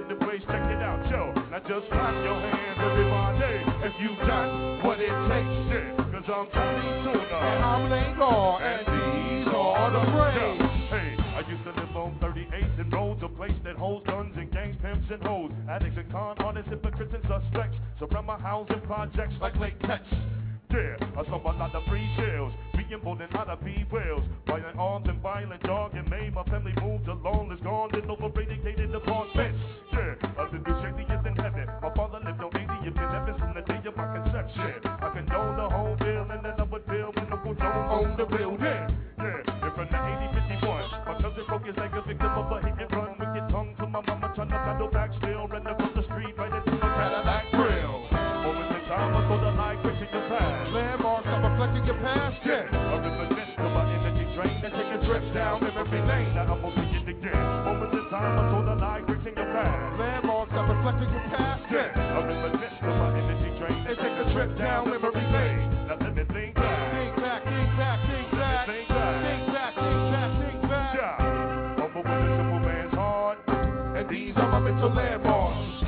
in the place, check it out, yo. Now just clap your hands, everybody, if you got what it takes, yeah. Cause I'm Charlie Tuna, and I'm Lane Law, and these are the brains. Hey, I used to live on thirty-eighth and Rhodes, a place that holds guns and gangs, pimps and hoes, addicts and con artists, hypocrites and suspects. Surround my house in projects like Lake Pets. Yeah, I saw a lot of free shells, being born in how to be whales. Violent arms and violent dog and made my family moved alone. Is gone in overrated gated apartments. Yeah, I lived in shadiest in heaven. My father lived on eightieth and ever since the day of my conception. I condone the home bill and then I would bill when Uncle Joe owned the building. Yeah, and from the eighty fifty-one, my cousin broke his leg, a victim of a hit and run. Wicked tongue to my mama trying to battle back still. Ran across the street right into a Cadillac grill. Moments in time, I saw the light fixing your past. Landmarks are reflecting your past, yeah. I reminisce of my energy drain and take a trip down memory lane. Now I'm gonna see it again. Moments in time, I saw the light fixing your past. Landmarks are reflecting your past, yeah. I reminisce of my energy drain and take a trip down memory lane. Now let me think back. Think back, think back, think back. Think back, think back, think back, think back. Yeah. Humble with a simple man's heart, and these are my mental landmarks.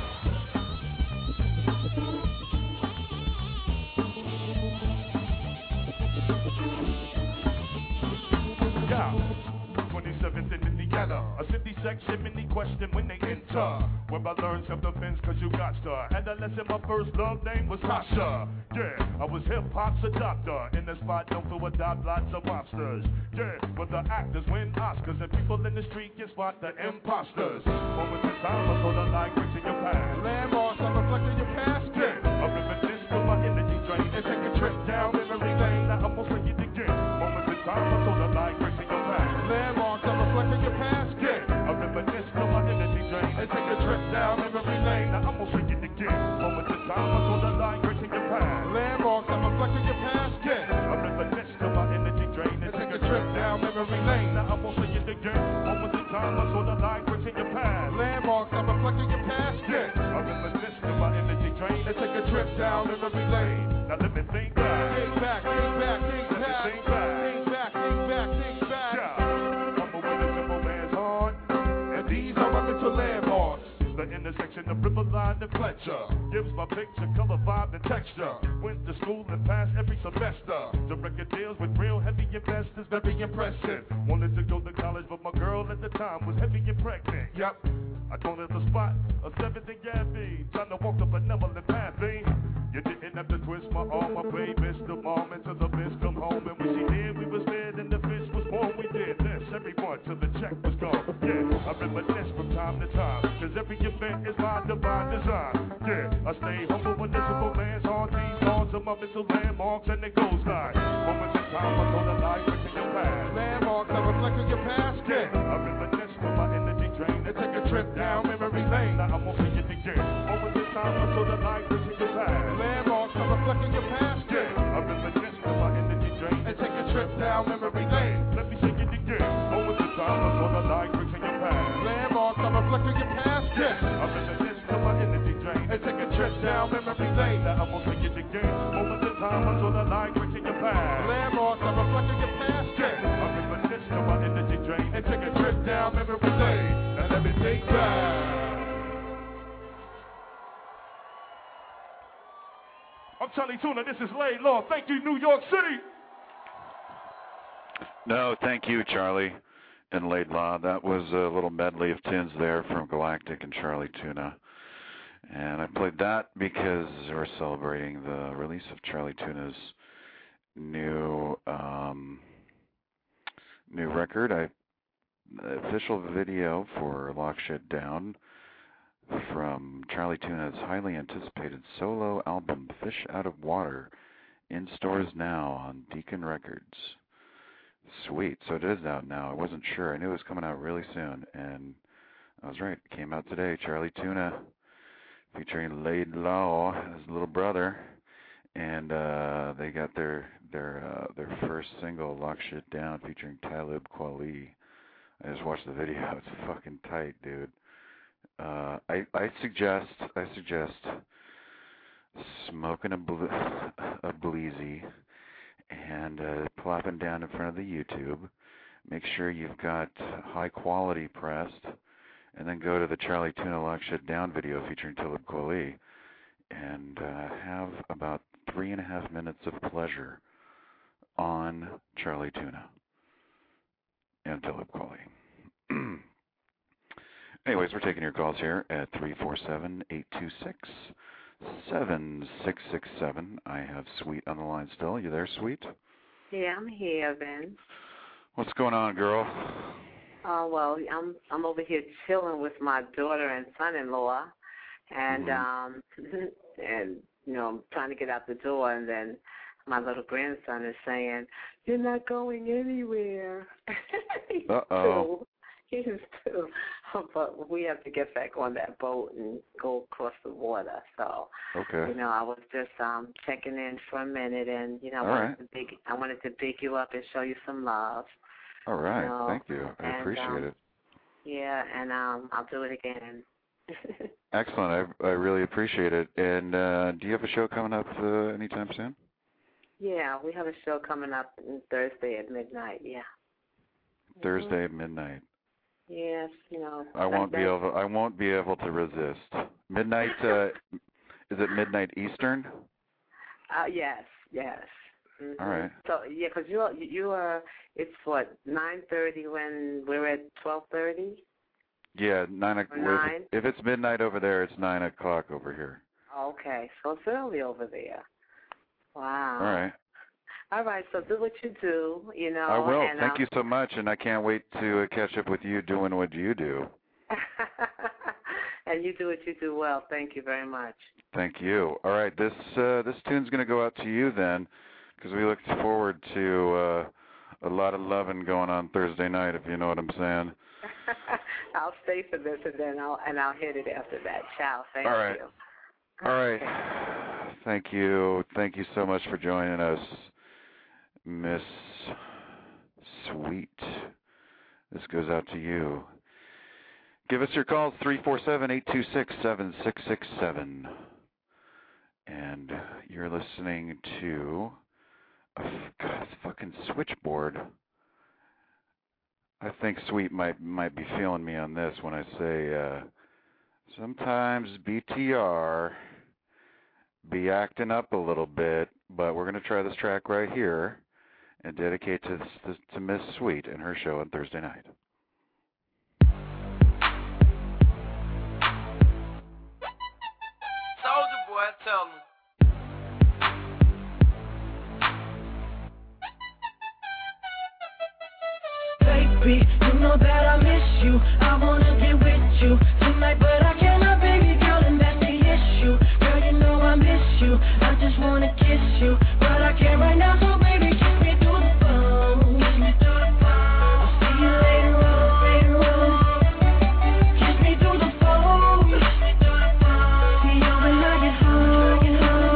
twenty-seventh in Indiana, a city section, many question when they enter. Where I learned self-defense cause you got to. Adolescent, my first love name was Tasha. Yeah, I was hip-hop's adopter. In the spot known to adopt lots of mobsters. Yeah, but the actors win Oscars and people in the street can spot the imposters. Moments in time, I saw the light bricks in your past. Landmarks are reflecting your past, yeah. I reminisce to my energy drain and take a trip down memory lane. Now I'm gonna say it again. Moments in time, I saw the light bricks in your past. Landmarks are reflecting your past, yeah. I reminisce to my energy drain and take a trip down memory lane. Now I'm gonna say it again. Moments in time, I saw the light bricks in your past. Landmarks are reflecting your past, yeah. I reminisce to my energy drain and take a trip down memory lane. Now I'm gonna say it again. Moments in time, I saw the light bricks in your past. Landmarks are reflecting your past, yeah. I reminisce to my energy drain and take a trip down memory lane. Now let me think back. Think back, think back, think back. Think back, think back, think back, think back. Yeah. Humble with a simple man's heart, and these are my mental landmarks. The intersection of Riverline and Fletcher gives my picture color, vibe, and texture. Went to school and passed every semester. The record deals with real heavy investors, very impressive. Wanted to go to college, but my girl at the time was heavy and pregnant. Yep, I told her the spot of seventh and Gabby, trying to walk the benevolent path, eh? You didn't have to twist my arm, I played Mister Mom until the miss come home. And when she did, we was fed and the fish was born. We did this every month till the check was gone. Yeah, I reminisce from time to time, cause every event is my divine design. Yeah, I stay humble when this simple man's heart. These thoughts are my mental landmarks and it goes like moments in time, I saw the light in your past. Landmarks are reflecting your past, yeah. I reminisce from my energy drain and take a trip down memory lane. Now I'm gonna see it again. Moments in time, I saw the light in your past. Landmarks are reflecting your past, yeah. I reminisce from my energy drain and take a trip down memory lane. Let me sing it again. Moments in time, I saw the light in your past. Landmarks are reflecting your past, yeah. I reminisce from my energy drain and take a trip down memory lane. Now I'm gonna sing it again. Moments in time, I saw the light in your past. Landmarks are reflecting your past, yeah. I reminisce from my energy drain and take a trip down memory lane. Now let me think back. I'm Charlie Tuna, this is Laid Law. Thank you, New York City. No, thank you, Charlie and Laid Law. That was a little medley of tunes there from Galactic and Charlie Tuna. And I played that because we're celebrating the release of Charlie Tuna's new um, new record. I the official video for Lock Shit Down from Charlie Tuna's highly anticipated solo album, Fish Out of Water, in stores now on Deacon Records. Sweet. So it is out now. I wasn't sure. I knew it was coming out really soon, and I was right. It came out today. Charlie Tuna, featuring Laid Law, his little brother, and uh, they got their their uh, their first single, Lock Shit Down, featuring Talib Kweli. I just watched the video. It's fucking tight, dude. Uh, I I suggest I suggest smoking a ble- a bleezy and uh, plopping down in front of the YouTube. Make sure you've got high quality pressed and then go to the Charlie Tuna Lock Shit Down video featuring Talib Kweli, and uh, have about three and a half minutes of pleasure on Charlie Tuna and Talib Kweli. Anyways, we're taking your calls here at three four seven, eight two six, seven six six seven. I have Sweet on the line still. You there, Sweet? Yeah, I'm here, Vince. What's going on, girl? Oh, well, I'm I'm over here chilling with my daughter and son-in-law, and Mm-hmm. um, and you know, I'm trying to get out the door, and then my little grandson is saying, "You're not going anywhere." He's Uh-oh. two. He's two. But we have to get back on that boat and go across the water. So, Okay. you know, I was just um checking in for a minute, and you know, I All wanted right. to big I wanted to big you up and show you some love. All right. No, Thank you. I and, appreciate um, it. Yeah, and um, I'll do it again. Excellent. I I really appreciate it. And uh, do you have a show coming up uh, anytime soon? Yeah, we have a show coming up on Thursday at midnight. Yeah. Thursday at midnight. Yes, you know. I won't be able. I won't be able to resist. Midnight. Uh, is it midnight Eastern? Uh, yes, yes. Mm-hmm. All right. So yeah, because you are you are it's what nine thirty when we're at twelve thirty. Yeah, nine o'clock. Nine? If it's midnight over there, it's nine o'clock over here. Okay, so it's early over there. Wow. All right. All right, so do what you do, you know. I will. And, Thank um, you so much, and I can't wait to uh, catch up with you doing what you do. And you do what you do well. Thank you very much. Thank you. All right, this uh, this tune's going to go out to you then, because we look forward to uh, a lot of loving going on Thursday night, if you know what I'm saying. I'll stay for this, and then I'll and I'll hit it after that. Ciao. Thank All right. you. All right. Thank you. Thank you so much for joining us, Miss Sweet. This goes out to you. Give us your calls, three four seven, eight two six, seven six six seven. And you're listening to a God, this fucking switchboard. I think Sweet might might be feeling me on this when I say uh, sometimes B T R be acting up a little bit, but we're going to try this track right here and dedicate to this, to Miss Sweet and her show on Thursday night. Soldier boy, tell me. Baby, you know that I miss you. I wanna get with you tonight, but I cannot, baby girl, and that's the issue. Girl, you know I miss you. I just wanna kiss you, but I can't right now, so baby, kiss me through the phone. Kiss me through the phone. I'll see you later on, later on. Kiss me through the phone. Kiss me through the phone. See you when I get home, get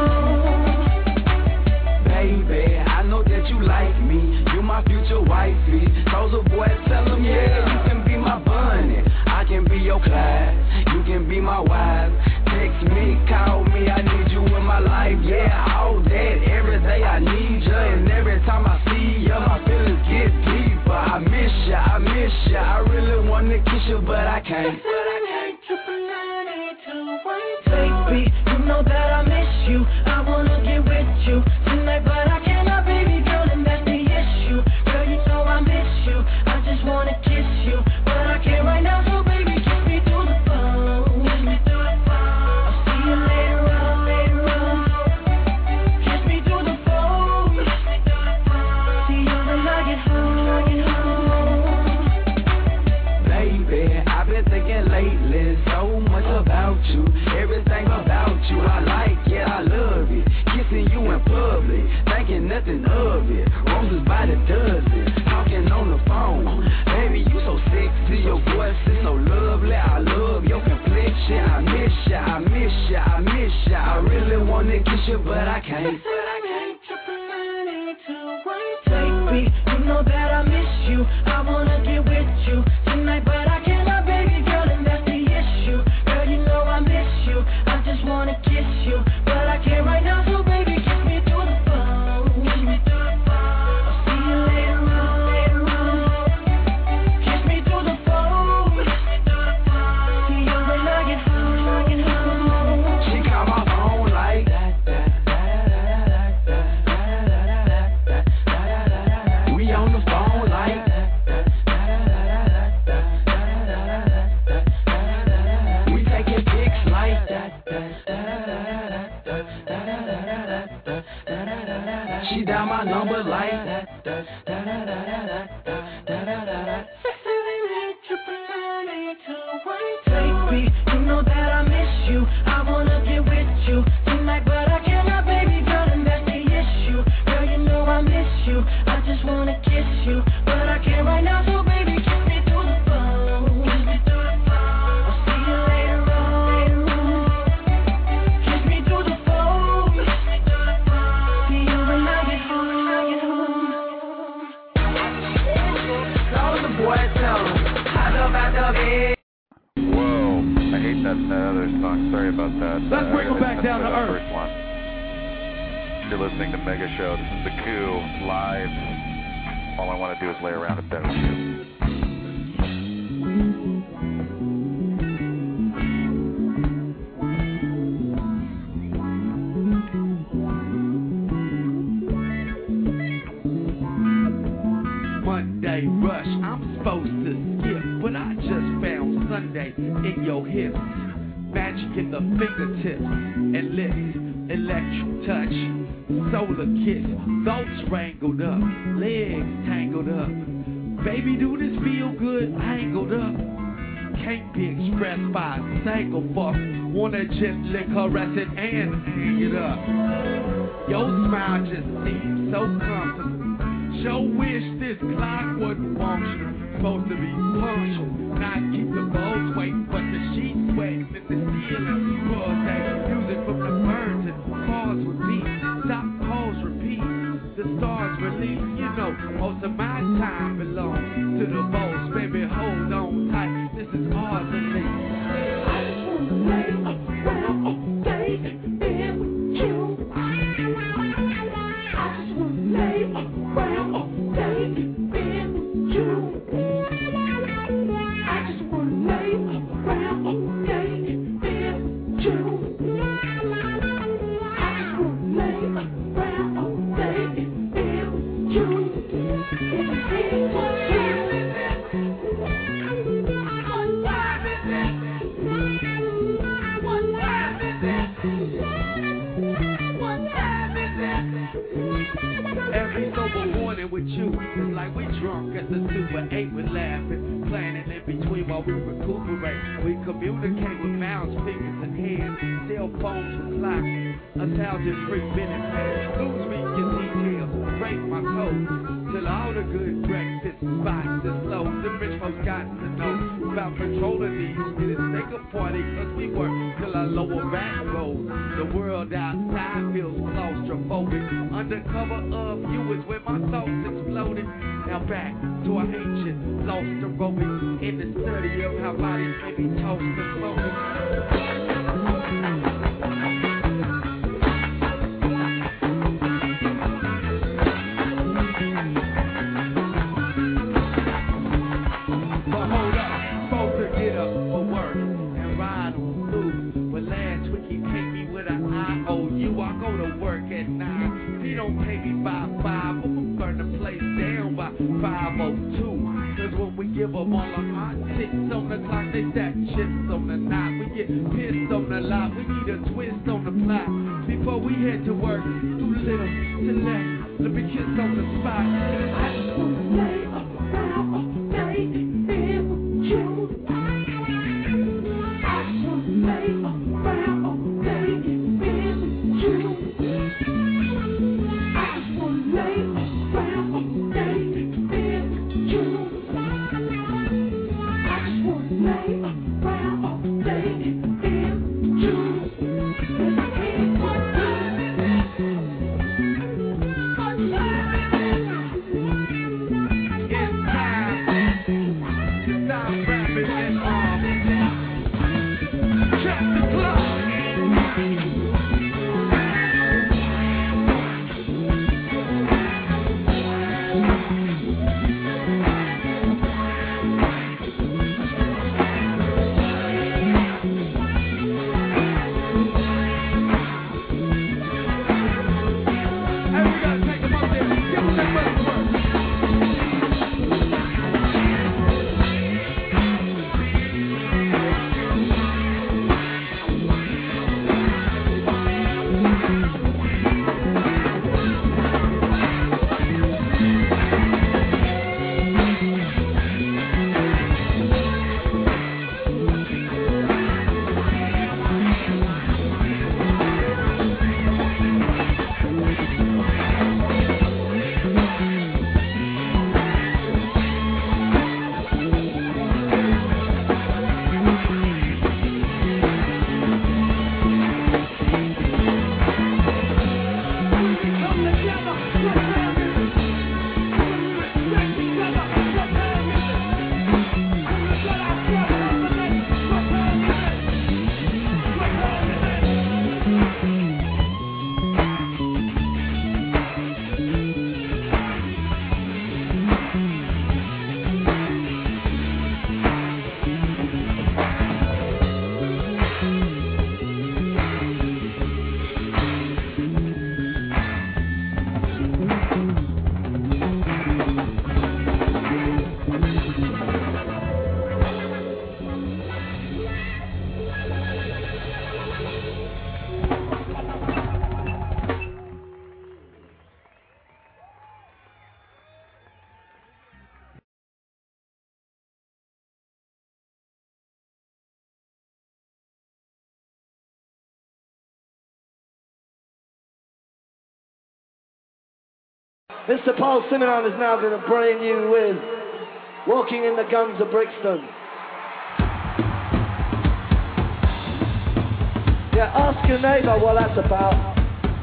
home. Baby, I know that you like me. You my future wifey. Soldier boy, tell them, yeah, you can be my bunny. I can be your Clyde. You can be my wife. Text me, call me, I need you in my life. Yeah, all that, every day I need you. And every time I see you, my feelings get deeper. I miss you, I miss you. I really want to kiss you, but I can't. But I can't. Triple nine, eight, two, one, baby, you know that I miss you. I wanna get with you tonight, but I cannot, baby girl, and that's the issue. Girl, you know I miss you. I just wanna kiss you, but I can't right now, so baby, kiss me through the phone. Kiss me through the phone. I'll see you later on, later on. Kiss me through the phone. Kiss me through the phone. See you when I get home, get home. Baby, I've been thinking lately so much about you. Everything about you I like, yeah, I love it. Kissing you in public, thinking nothing of it. Roses by the dozen, talking on the phone. Baby, you so sexy, your voice is so lovely. I love your complexion. I miss ya, I miss ya, I miss ya. I really wanna kiss you, but I can't. But I can't. Triple nine, eight, two, one, baby, you know that I miss you. I wanna get with you tonight, but I cannot, baby girl, and that's the issue. Girl, you know I miss you. I just wanna kiss you, but I can't right now, so baby, kiss me through the phone. Kiss me through the phone. I'll see you later on, later on. Kiss me through the phone. Kiss me through the phone. me down my number like that. Da, da, da, da, da, da, da, da, da, da. Take me, you know that I miss you. I wanna get with you tonight, but I cannot, baby girl, and that's the issue. Girl, you know I miss you. I just wanna kiss you, but I can't right now, so baby, kiss me through the phone. Kiss me through the phone. I'll see you later on. Kiss me through the phone. Kiss me through the phone. See you when I get home. When I get home. Call the boy, tell him I love out the bed. Whoa, I hate that, that other song. Sorry about that. Let's bring uh, him back down to the earth. First one. You're listening to Mega Show. This is The Coup, live. All I want to do is lay around in bed with you. Monday rush, I'm supposed to skip, but I just found Sunday in your hips. Magic in the fingertips and lips, electric touch, solar kiss, thoughts wrangled up, legs tangled up. Baby, do this feel good? Angled up. Can't be expressed by a single fuck. Wanna gently caress it and hang it up. Your smile just seems so comfortable. Sure wish this clock wasn't functional. Supposed to be punctual, not keep the bulbs wait, but the sheets wet in the ceiling. Cause they music from the birds and pause repeat. Stop, pause, repeat. The stars release. You know, most of my time belongs to the boss. Baby, hold on tight. This is ours at least. I just wanna lay around all day and with you. I just wanna lay around all day and with you. I just wanna lay around all day and with you. I just wanna lay around all day and with you. Every sober morning with you is like we drunk at the Super eight. We're laughing, planning in between while we recuperate. We communicate with mouths, fingers, and hands, cell phones with clocks, a thousand free benefits. Lose me your details, break my code, till all the good breakfast spots and slow. The rich folks got to know about patrolling these. Get a steak party, cause we work till our lower back rolls. The world outside feels claustrophobic. Undercover of you is where my thoughts exploded. Now back to our ancient lost aerobics in the study of how bodies may be tossed and floated. Give them all our hot ticks on the clock, they stack chips on the knot. We get pissed on the lot, we need a twist on the plot. Before we head to work, do little to less, let me kiss on the spot. I just wanna lay around all day and with you. I just wanna lay around all day and with you. I just wanna lay around all day and with you. Lay around all day in June. It's time to stop rapping and off. Check the clock. Mister Paul Simonon is now going to bring you with Walking in the Guns of Brixton. Yeah, ask your neighbour what that's about.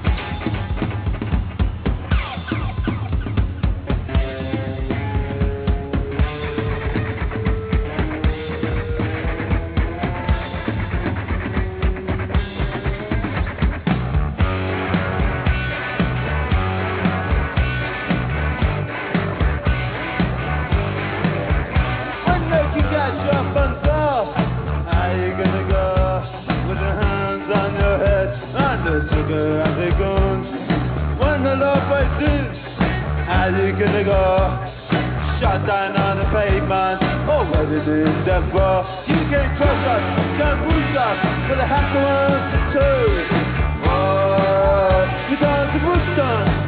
Gonna go shut down on the pavement, or whether it is the bar. You can crush us, can push us, but I have to answer too. Oh, you dance to Brixton.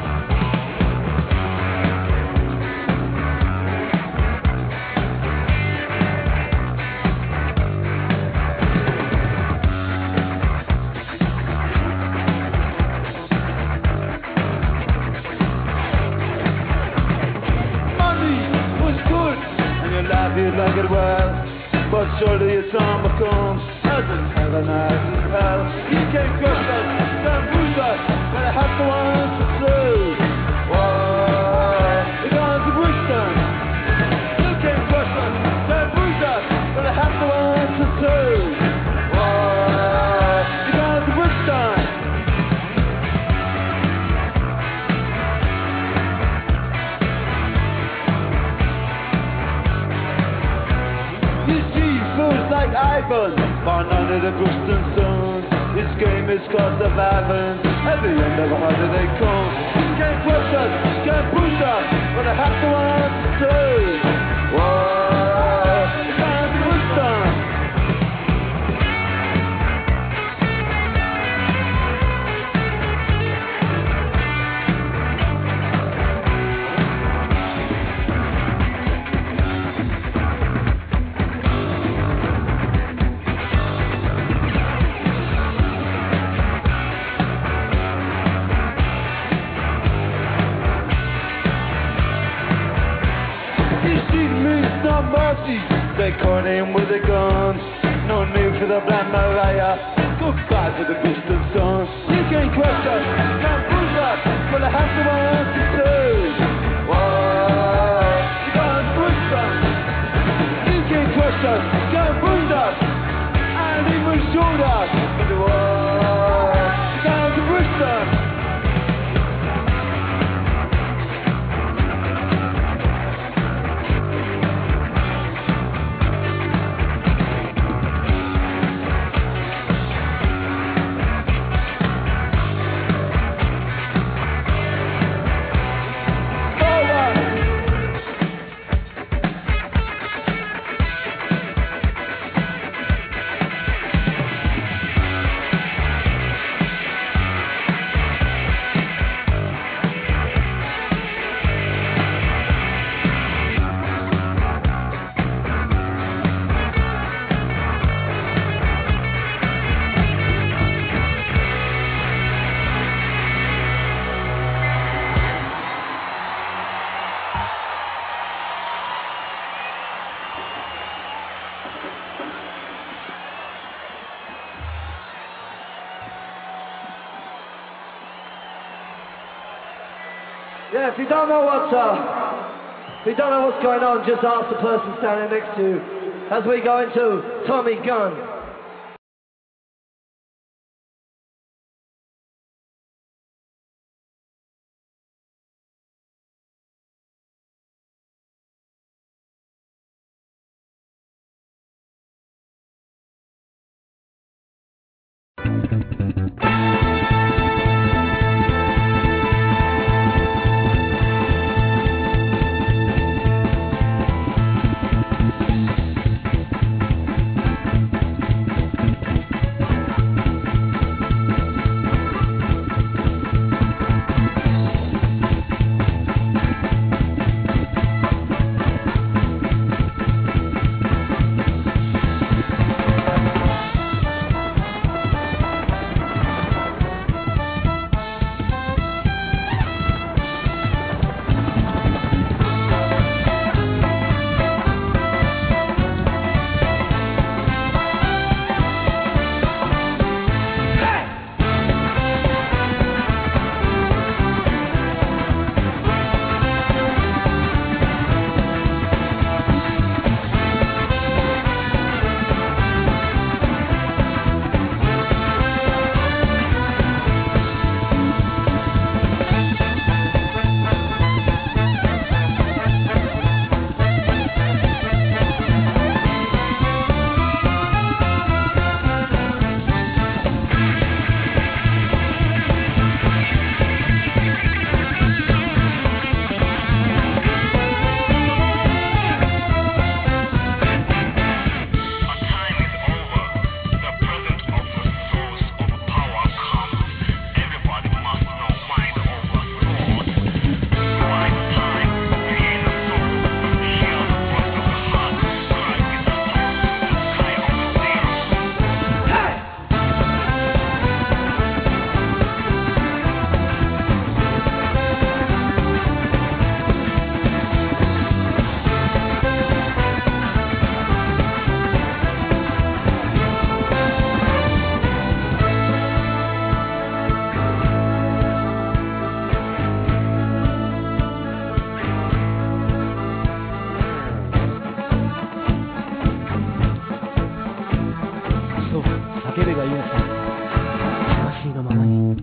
You'd like it well, but surely your time will come as in heaven as in hell. You can't crush us, can't push us, but I have to answer too. Whoa, you're going to Brixton. You can't crush us, can't push us, but I have to answer too. Whoa, you're going to Brixton. Like Ivan, born under the Brixton sun. This game is called surviving. At the end of a holiday comes. You can't crush us, you can't push us, but I have to answer too. Whoa, you can't push us. They caught him with the guns. No need for the Black Maria. Goodbye to the Brixton Suns. You can't crush us, you can't push us, but I have to answer too. Whoa, you can't push us. You can't crush us, you can't push us, and even shoot us. Whoa, you can't push us. Yeah, if you don't know what's uh, if you don't know what's going on, just ask the person standing next to you as we go into Tommy Gunn. 叫ければいいのさ。魂のままに。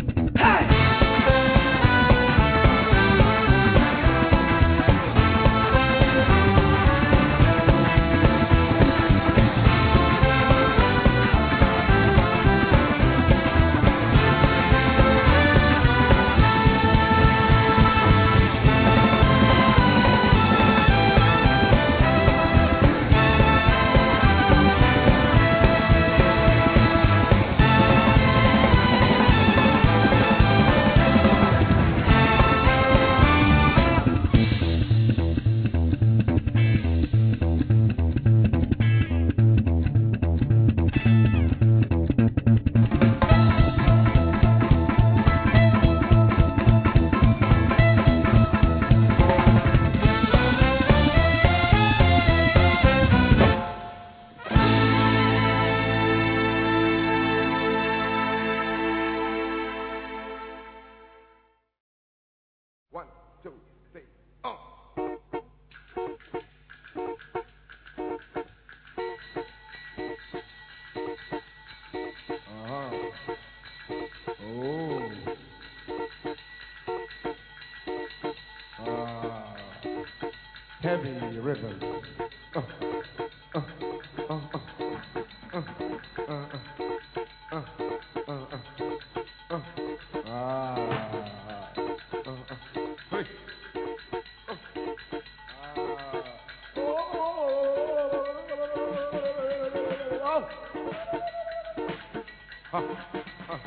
Heavy rhythm. Uh, uh, uh, uh, uh, uh, uh, uh, uh, uh, uh, ah, uh, uh, hey. Uh, ah. Oh, oh, uh, uh.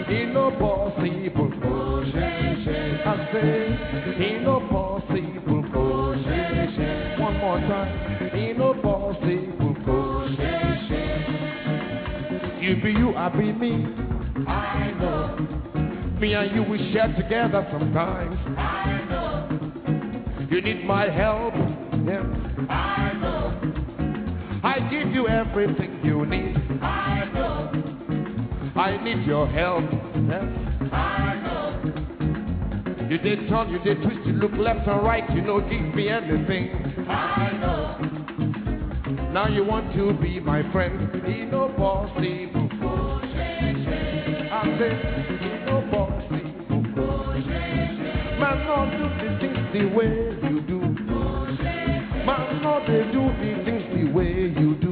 Ain't no possible coaching. I say, ain't no possible coaching. One more time. Ain't no possible coaching. You be you, I be me. I know. Me and you, we share together sometimes. I know. You need my help. Yes. I know. I give you everything you need. I know. I need your help. Yes. I know. You did turn, you did twist, you look left and right, you know, give me anything. I know. Now you want to be my friend. Ain't no possible. I say, ain't no possible. Man, not do the things the way you do. Man, not they do the things the way you do.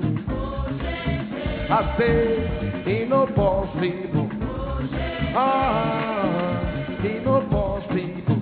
I say, ain't no possible. Ah, ain't no possible.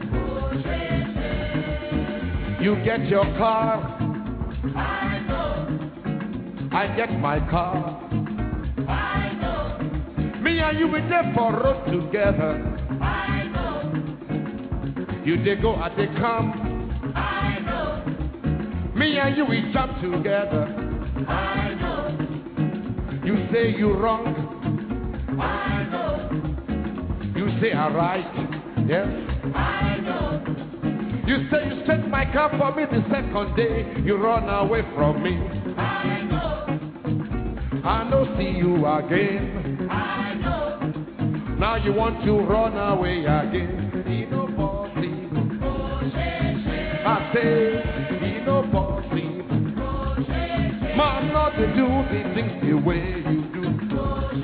You get your car. I know. I get my car. I know. Me and you we there for road together. I know. You they go and they come. I know. Me and you we jump together. I know. You say you wrong. I know. You say I right. Yes. I know. You say you set my car for me the second day. You run away from me. I know. I know see you again. I know. Now you want to run away again. Ain't no possible. I say, ain't no possible. Man, not to do the things the way you do.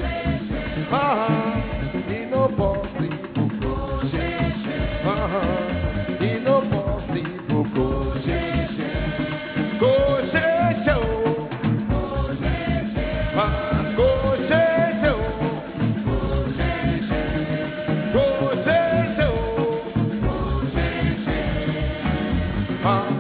Uh-huh. Ain't no possible. Uh-huh. Ain't no possible. Go, say, go, say, so. Uh, go, say, so. Go, say, so. Uh,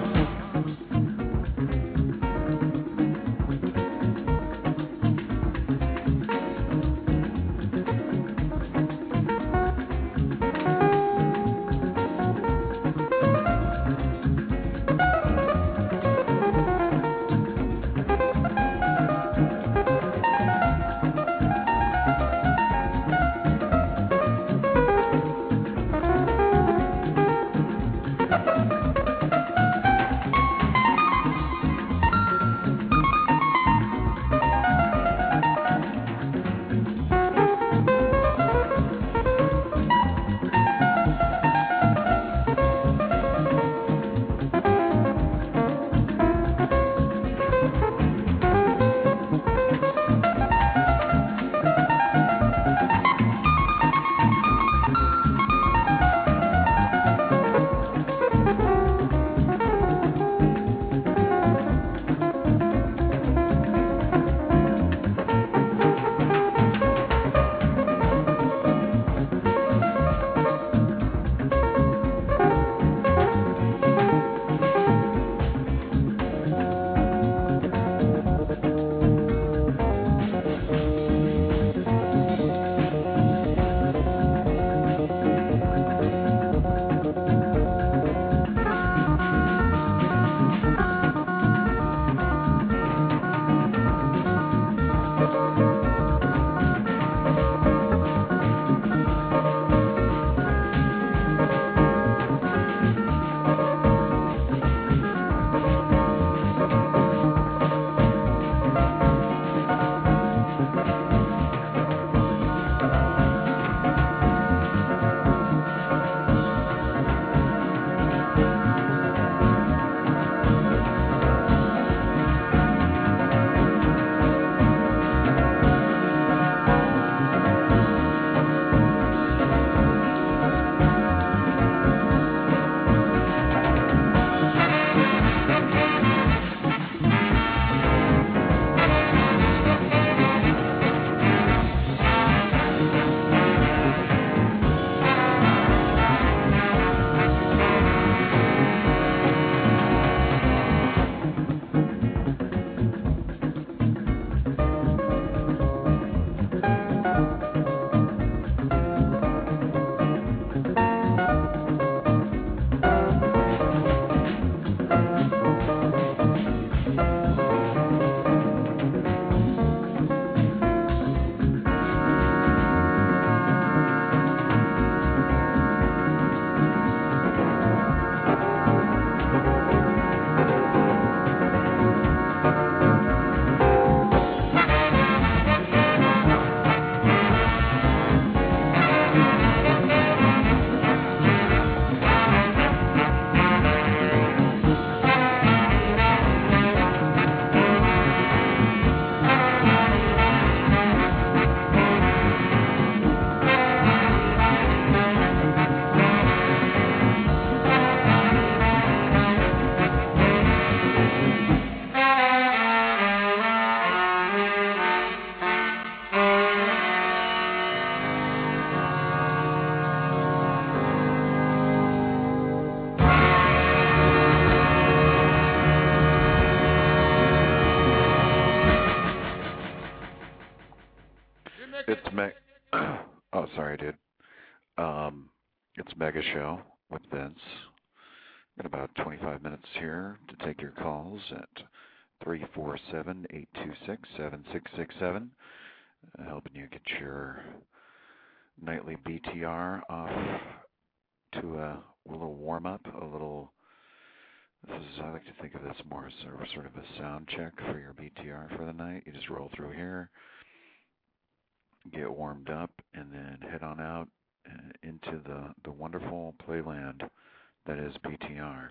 Sorry, dude. Um, it's Mega Show with Vince. Got about twenty-five minutes here to take your calls at three four seven, eight two six, seven six six seven. Uh, helping you get your nightly B T R off to a, a little warm-up, a little... This is, I like to think of this more as sort of, sort of a sound check for your B T R for the night. You just roll through here, get warmed up, and then head on out uh, into the, the wonderful playland that is B T R.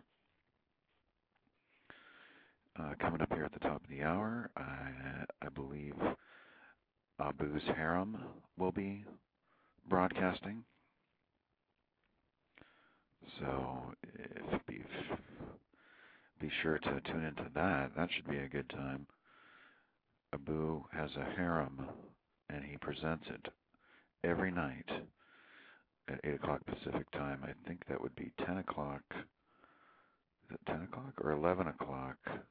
Uh, coming up here at the top of the hour, I, I believe Abu's Harem will be broadcasting. So if be, be sure to tune into that. That should be a good time. Abu has a harem, and he presents it every night at eight o'clock Pacific time. I think that would be ten o'clock. Is it ten o'clock or eleven o'clock?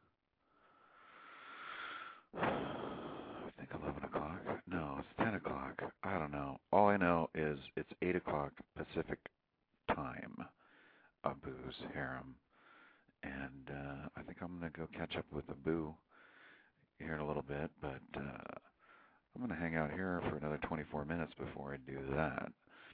I think eleven o'clock. No, it's ten o'clock. I don't know. All I know is it's eight o'clock Pacific time, Abu's harem. And uh, I think I'm going to go catch up with Abu here in a little bit, but uh, I'm going to hang out here for another twenty-four minutes before I do that.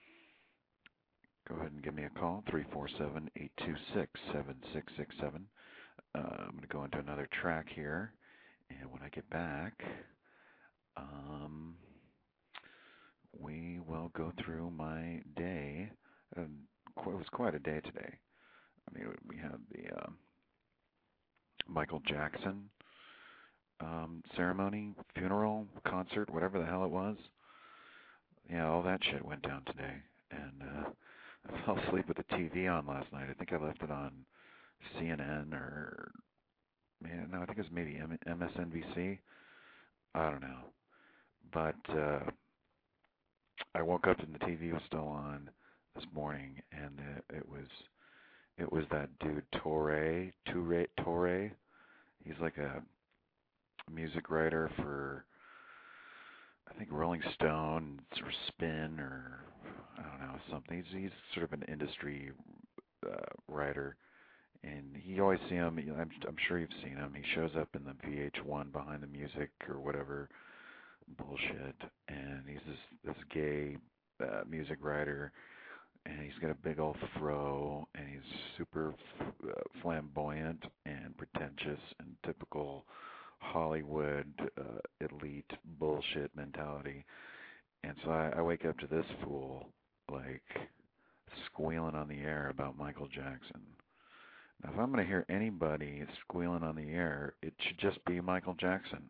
Go ahead and give me a call, three four seven, eight two six, seven six six seven. Uh, I'm going to go into another track here, and when I get back, um, we will go through my day. Uh, it was quite a day today. I mean, we had the uh, Michael Jackson um, ceremony, funeral, concert, whatever the hell it was. Yeah, all that shit went down today. And uh, I fell asleep with the T V on last night. I think I left it on C N N or, man, no, I think it was maybe M S N B C. I don't know. But uh, I woke up and the T V was still on this morning, and uh, it was... It was that dude, Torre, Toure, Torre. He's like a music writer for, I think, Rolling Stone, or Spin, or I don't know, something. He's, he's sort of an industry uh, writer, and you always see him, I'm, I'm sure you've seen him. He shows up in the V H one Behind the Music or whatever bullshit, and he's this, this gay uh, music writer. And he's got a big old fro, and he's super uh, flamboyant and pretentious and typical Hollywood uh, elite bullshit mentality. And so I, I wake up to this fool, like, squealing on the air about Michael Jackson. Now, if I'm going to hear anybody squealing on the air, it should just be Michael Jackson.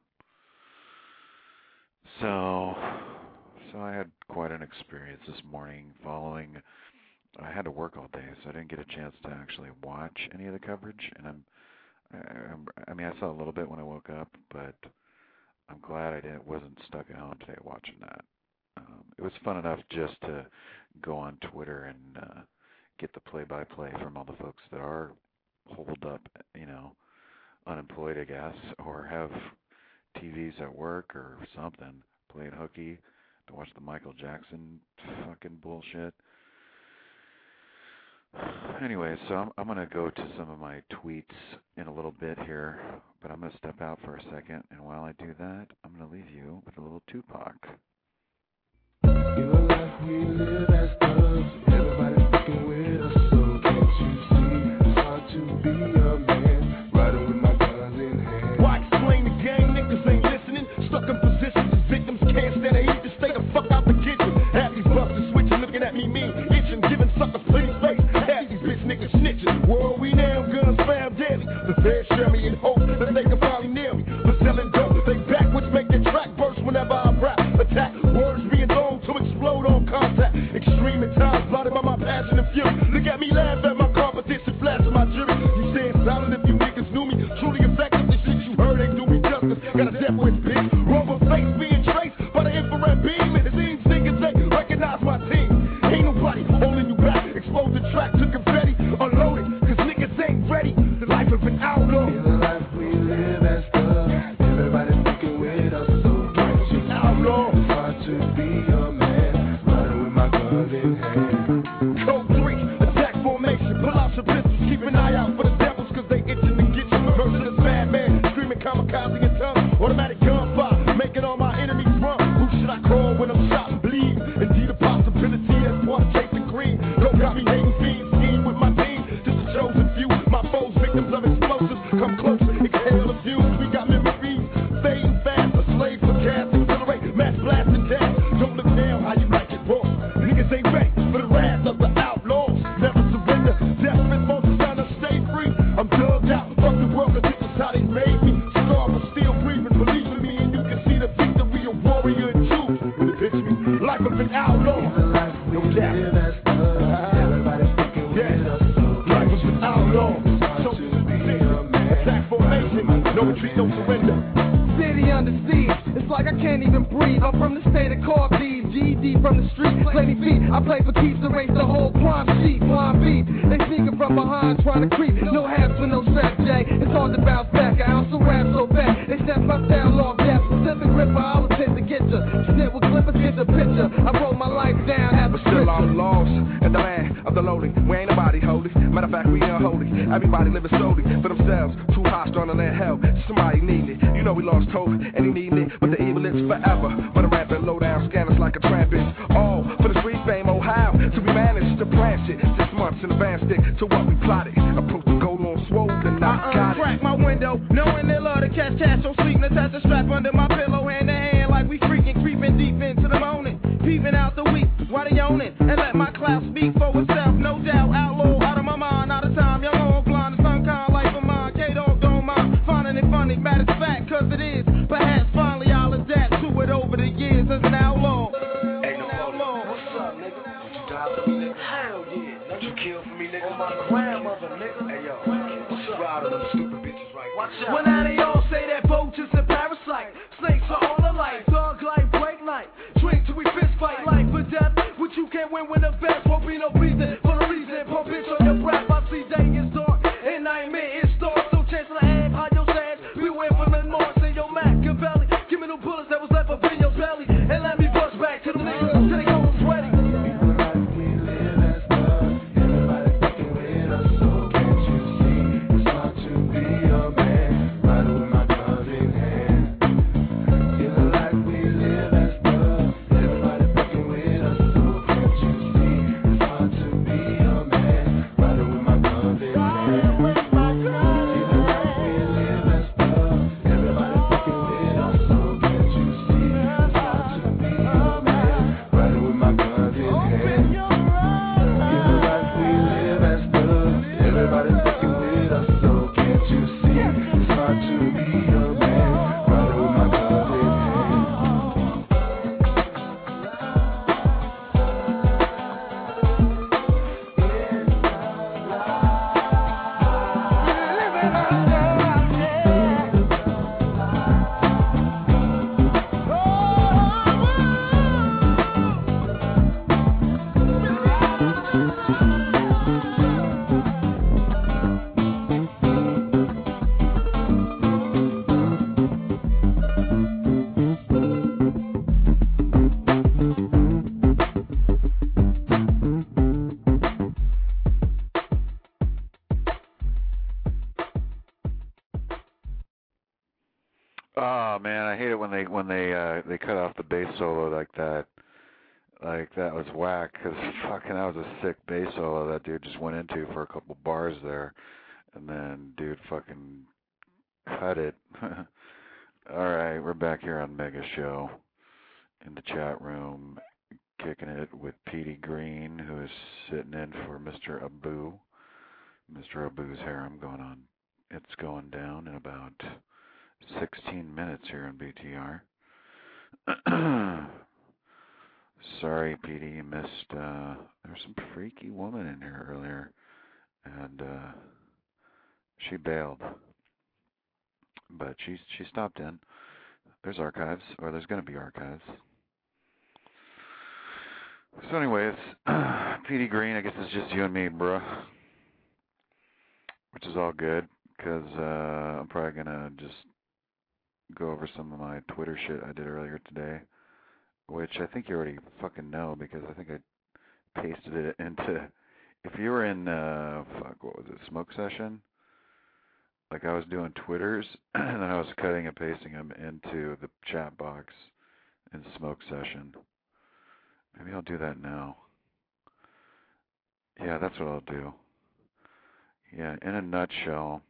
So... So I had quite an experience this morning following. I had to work all day, so I didn't get a chance to actually watch any of the coverage. And I'm, I'm I mean, I saw a little bit when I woke up, but I'm glad I didn't wasn't stuck at home today watching that. Um, it was fun enough just to go on Twitter and uh, get the play-by-play from all the folks that are holed up, you know, unemployed, I guess, or have T Vs at work or something, playing hooky. To watch the Michael Jackson fucking bullshit. Anyway, so I'm, I'm going to go to some of my tweets in a little bit here, but I'm going to step out for a second, and while I do that, I'm going to leave you with a little Tupac. In a life we live as thugs, everybody's fucking with us, so can't you see it's hard to be a man, riding with my guns in hand. Why explain the game? Niggas ain't listening, stuck in positions as victims, can't stand to eat. Stay the fuck out the kitchen. Half these busters switching, looking at me mean, itching, giving suckers plenty space. Half these bitch niggas snitching. World we now, guns found daily. The feds share me in hope that they can finally nail me. For selling dope, they backwards make their track burst whenever I rap. Attack, words being thrown to explode on contact. Extreme at times, blotted by my passion and fury. Look at me laugh at my competition, flashing my jury. You staying silent if you niggas knew me. Truly effective, the shit you heard ain't do me justice. Got a death wish, bitch. Rubber face being traced by the infrared beam, and it seems niggas ain't recognize my team. Ain't nobody holding you back. Expose the track to confetti, unload it, cause niggas ain't ready. The life of an outlaw. In the life we live as thugs, everybody's fucking with us, so can't you outlaw? It's hard to be a man, riding with my in hand. Code three, attack formation. Pull out your pistols, keep an eye out for the devils, cause they itching to get you. Merciless madman, screaming kamikaze in tongue. Automatic gunfire, making all my enemies run. Who should I call when I'm shot and bleed? Indeed, a possibility that's one chasing green. Don't got me hating fiends, scheme with my team. Just a chosen few, my foes, victims of explosives. Come closer, exhale the fumes. We got memories, fading fast. A slave for gas, accelerate, mass blast and dash. Don't look down, how you like it raw. Niggas ain't ready for the wrath of the outlaws. Never surrender, death is most trying to stay free. I'm dug out, fuck the world, cause this is how they made me. Scar, but still breathing, believe in me, and you can see the victory of warrior and truth. When you picture me, life of an outlaw. No doubt. Everybody fucking with us. Life of an outlaw. So, attack formation, no retreat, no surrender. City under siege, it's like I can't even breathe. I'm from the state of Corby, G D from the street, plenty feet. I play for keeps, erase the whole crime sheet. Blind beat, they sneaking from behind, trying to creep. No hats with no strap, Jay. It's hard to bounce back. I also rap so fast, they step up down long gap. Specific gripper, I'll attempt to get ya. Snip with clippers, get the picture. I wrote my life down, have a But still I'm lost in the land of the lowly. We ain't nobody holy. Matter of fact, we unholy. Everybody living solely for themselves. Too hostile to let hell. Somebody need it. You know we lost hope and he need it. But the evil is forever. But the rampant low down scanners like a trampist. All for the street fame, oh how. So we managed to branch it. Six months in advance, stick to what we plotted. Approach the goal on swole and I got it. Crack my window, knowing they love to catch cash. So sleep, attach the strap under my pillow, hand to hand like we freaking creeping deep into the morning. Peeping out the week, why they own it? And let my clout speak for itself, no doubt. Outlaw, out of my mind, out of time. Young on blind, some kind of life of mine. K-Dog don't mind, finding it funny. Matter of fact, cause it is. Perhaps finally I'll adapt to it over the years as an outlaw. Hey, no, outlaw. What's up, nigga? Would you die for me, nigga? Hell yeah. Don't you kill for me, nigga? On my grandmother, nigga. Hey, yo. What's up? Ride on them stupid bitches right now. Watch out. Well, now they all say that boat is a parasite. Snakes are all alike. Thug life, break night. Drink till we fist fight. Life or death. What you can't win with the best. Won't be no reason for the reason. Pump bitch on your breath. I see day is dark. And nightmare is dark. So chance of the hand. Hide your sands. We went from the Mars in your Machiavelli. Give me no bullets that was left up in your belly. And let me bust back to the niggas until they go sweaty. Oh man, I hate it when they when they uh, they cut off the bass solo like that. Like that was whack. Cause fucking that was a sick bass solo that dude just went into for a couple bars there, and then dude fucking cut it. All right, we're back here on Mega Show in the chat room, kicking it with Petey Green, who is sitting in for Mister Abu. Mister Abu's harem going on. It's going down in about sixteen minutes here on B T R. Sorry, Petey, you missed. Uh, there was some freaky woman in here earlier, and uh, she bailed. But she she stopped in. There's archives, or there's going to be archives. So, anyways, Petey Green, I guess it's just you and me, bruh. Which is all good, because uh, I'm probably going to just go over some of my Twitter shit I did earlier today, which I think you already fucking know, because I think I pasted it into. If you were in uh, fuck, what was it, Smoke Session? Like I was doing Twitters, and then I was cutting and pasting them into the chat box in Smoke Session. Maybe I'll do that now. Yeah, that's what I'll do. Yeah, in a nutshell,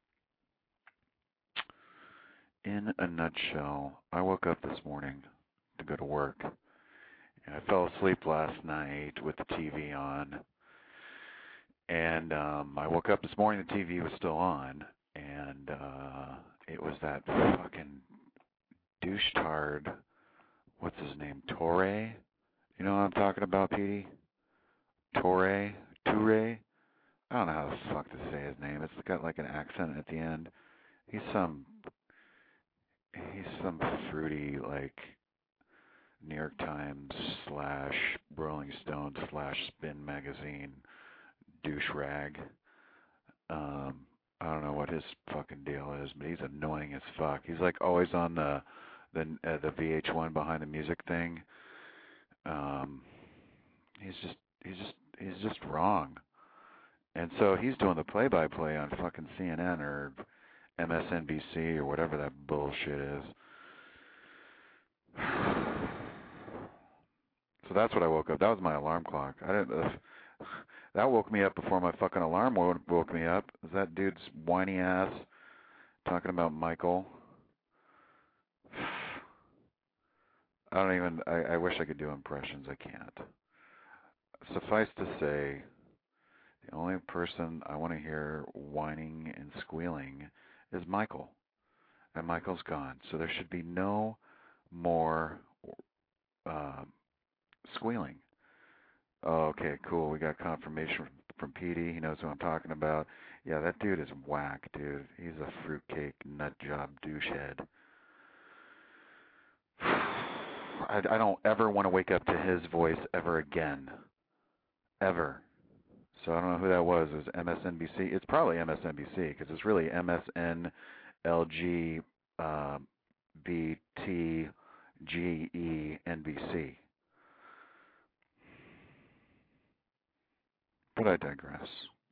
in a nutshell, I woke up this morning to go to work. And I fell asleep last night with the T V on. And um, I woke up this morning, the T V was still on. And uh, it was that fucking douche-tard, what's his name, Torre? You know what I'm talking about, Petey? Torre? Toure? I don't know how the fuck to say his name. It's got like an accent at the end. He's some, he's some fruity, like, New York Times slash Rolling Stone slash Spin magazine douche rag. Um, I don't know what his fucking deal is, but he's annoying as fuck. He's like always on the the uh, the V H one behind the music thing. Um, he's just he's just he's just wrong. And so he's doing the play-by-play on fucking C N N or M S N B C or whatever that bullshit is. So that's what I woke up. That was my alarm clock. I didn't. Uh, that woke me up before my fucking alarm woke, woke me up. Is that dude's whiny ass talking about Michael? I don't even. I, I wish I could do impressions. I can't. Suffice to say, the only person I want to hear whining and squealing is Michael, and Michael's gone. So there should be no more uh, squealing. Oh, okay, cool. We got confirmation from, from Petey. He knows who I'm talking about. Yeah, that dude is whack, dude. He's a fruitcake, nut job, douchehead. I, I don't ever want to wake up to his voice ever again. Ever. So I don't know who that was. It was M S N B C. It's probably M S N B C because it's really M S N L G uh, B T G E N B C. But I digress.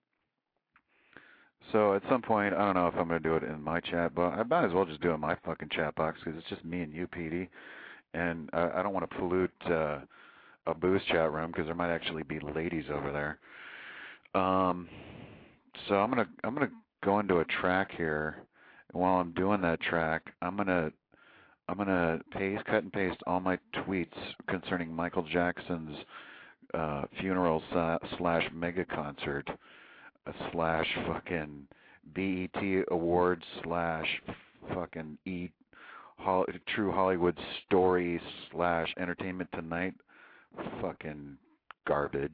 So at some point, I don't know if I'm going to do it in my chat, but I might as well just do it in my fucking chat box because it's just me and you, Petey. And I, I don't want to pollute uh, a booze chat room because there might actually be ladies over there. Um, so I'm gonna I'm gonna go into a track here, and while I'm doing that track, I'm gonna I'm gonna paste, cut and paste all my tweets concerning Michael Jackson's uh, funeral slash mega concert uh, slash fucking B E T awards slash fucking E Hol- True Hollywood Story slash Entertainment Tonight fucking garbage.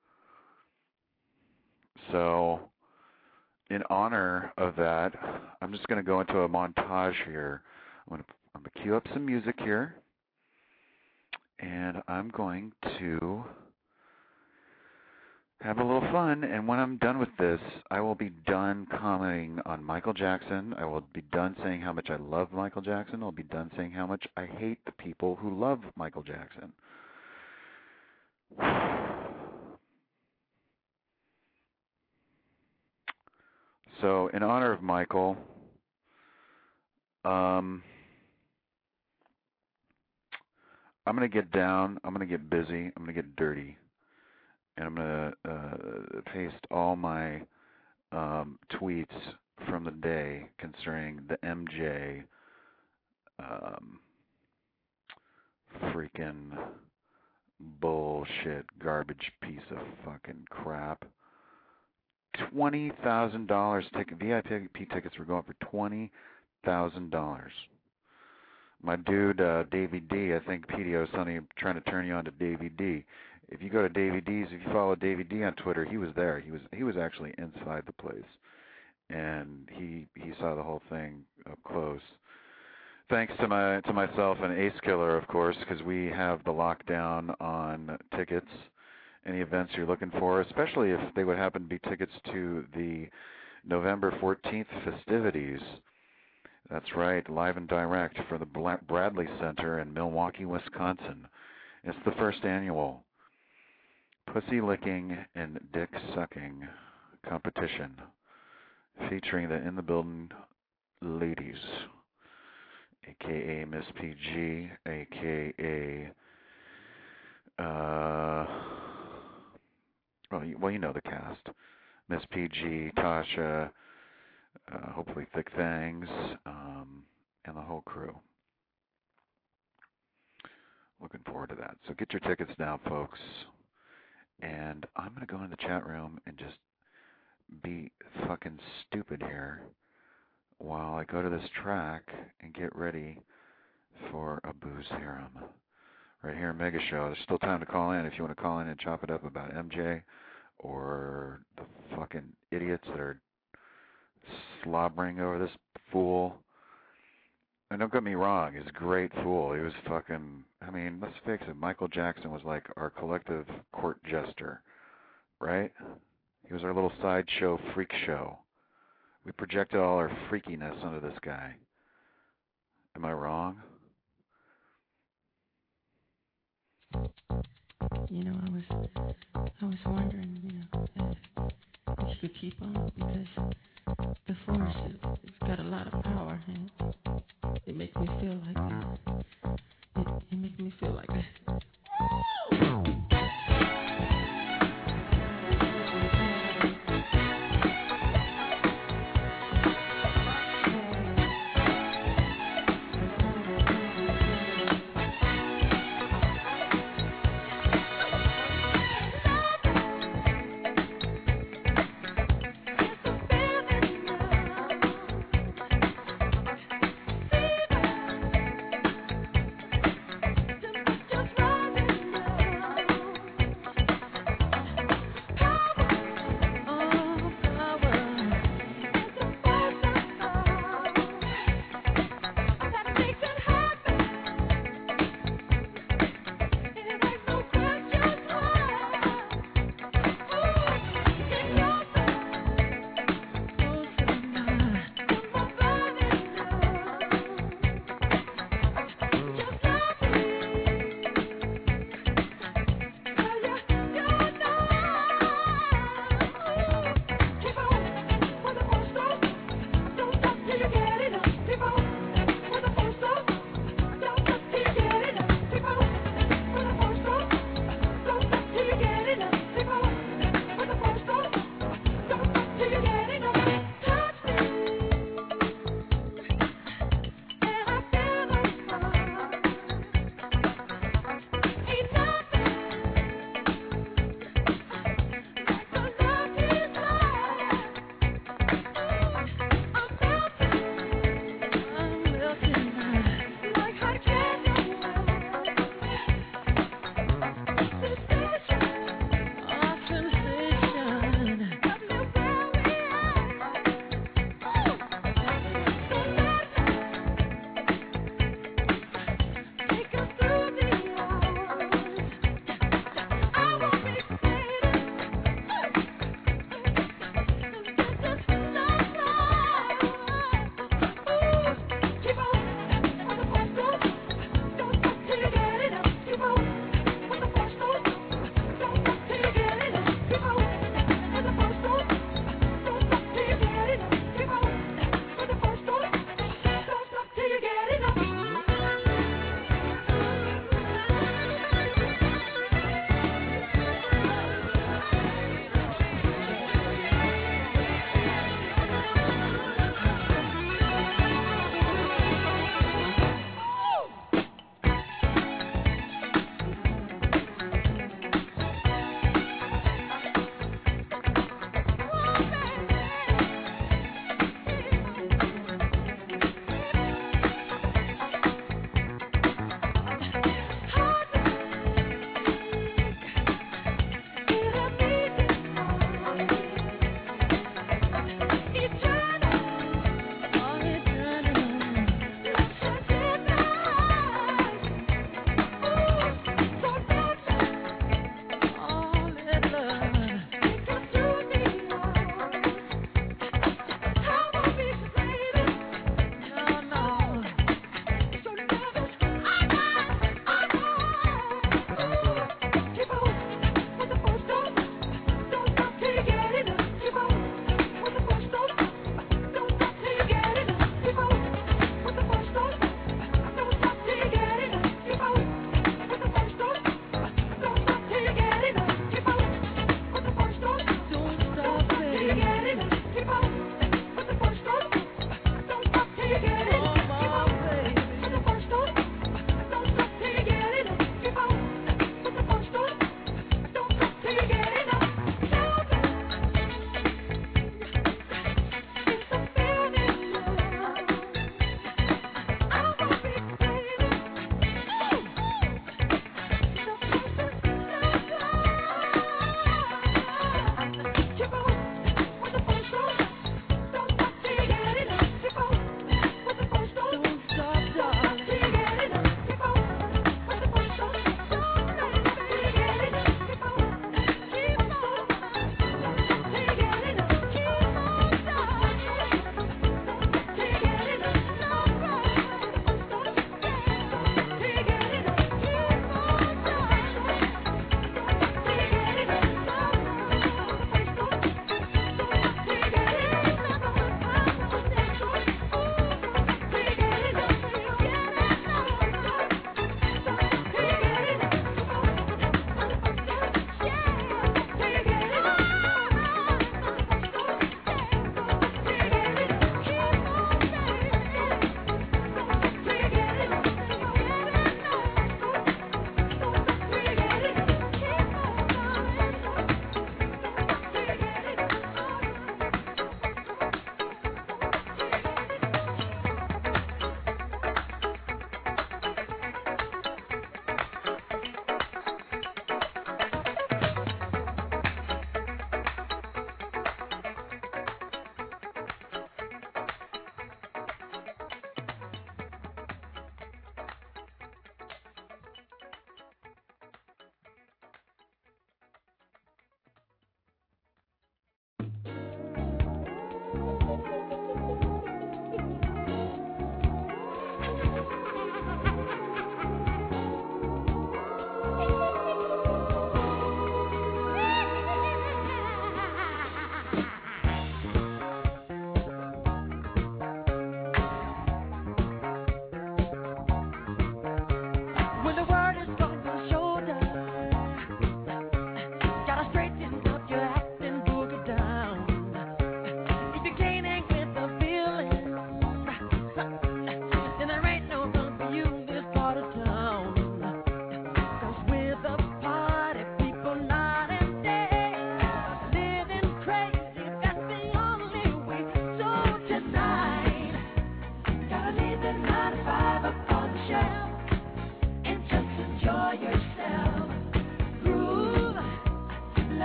So, in honor of that, I'm just going to go into a montage here. I'm going to I'm going to cue up some music here, and I'm going to have a little fun. And when I'm done with this, I will be done commenting on Michael Jackson. I will be done saying how much I love Michael Jackson. I'll be done saying how much I hate the people who love Michael Jackson. So, in honor of Michael, um, I'm going to get down, I'm going to get busy, I'm going to get dirty, and I'm going to uh, paste all my um, tweets from the day concerning the M J um, freaking bullshit garbage piece of fucking crap. twenty thousand dollars ticket. V I P tickets were going for twenty thousand dollars. My dude, uh, Davey D, I think P D O is trying to turn you on to Davey D. If you go to Davey D's, if you follow Davey D on Twitter, he was there. He was he was actually inside the place, and he he saw the whole thing up close. Thanks to my to myself and Ace Killer, of course, because we have the lockdown on tickets. Any events you're looking for, especially if they would happen to be tickets to the November fourteenth festivities. That's right, live and direct for the Bradley Center in Milwaukee, Wisconsin. It's the first annual pussy licking and dick sucking competition featuring the In the Building ladies, aka Miss P G, aka uh, well, you, well, you know the cast: Miss P G, Tasha, uh, hopefully Thick Fangs, um, and the whole crew. Looking forward to that. So get your tickets now, folks. And I'm going to go in the chat room and just be fucking stupid here while I go to this track and get ready for a booze harem. Right here in Mega Show. There's still time to call in if you want to call in and chop it up about M J or the fucking idiots that are slobbering over this fool. And don't get me wrong, he's a great fool. He was fucking, I mean, let's face it, Michael Jackson was like our collective court jester, right? He was our little sideshow freak show. We projected all our freakiness onto this guy. Am I wrong? You know, I was, I was wondering, you know, if, if you could keep on, because the force, it, it's got a lot of power, and it makes me feel like that. It, it makes me feel like that. Baby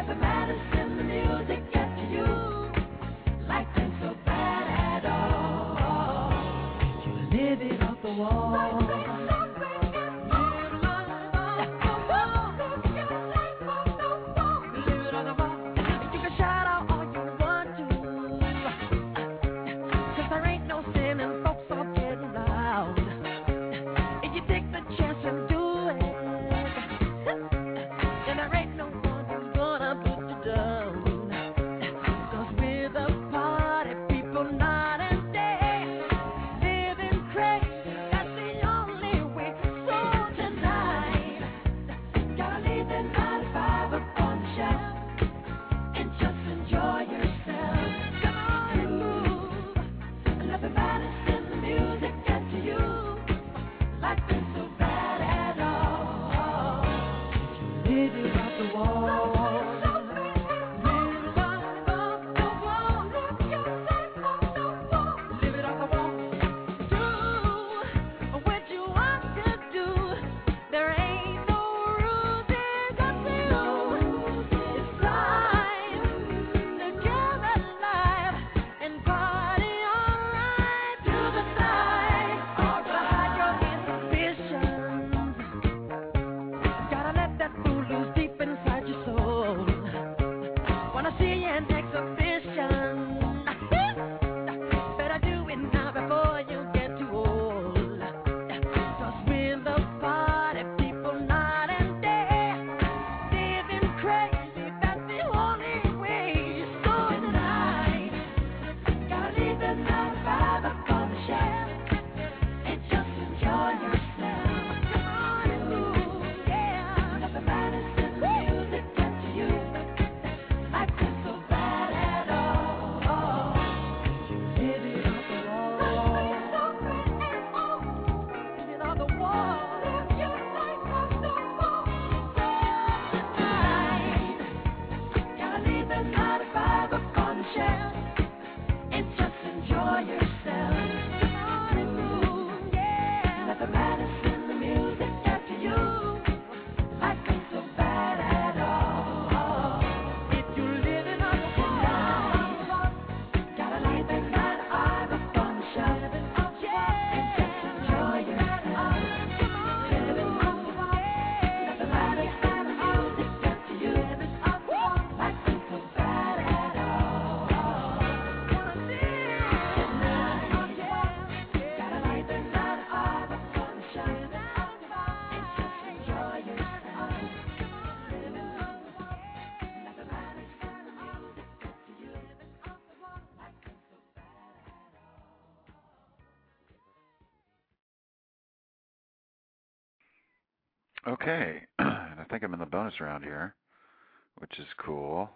Okay, and I think I'm in the bonus round here, which is cool.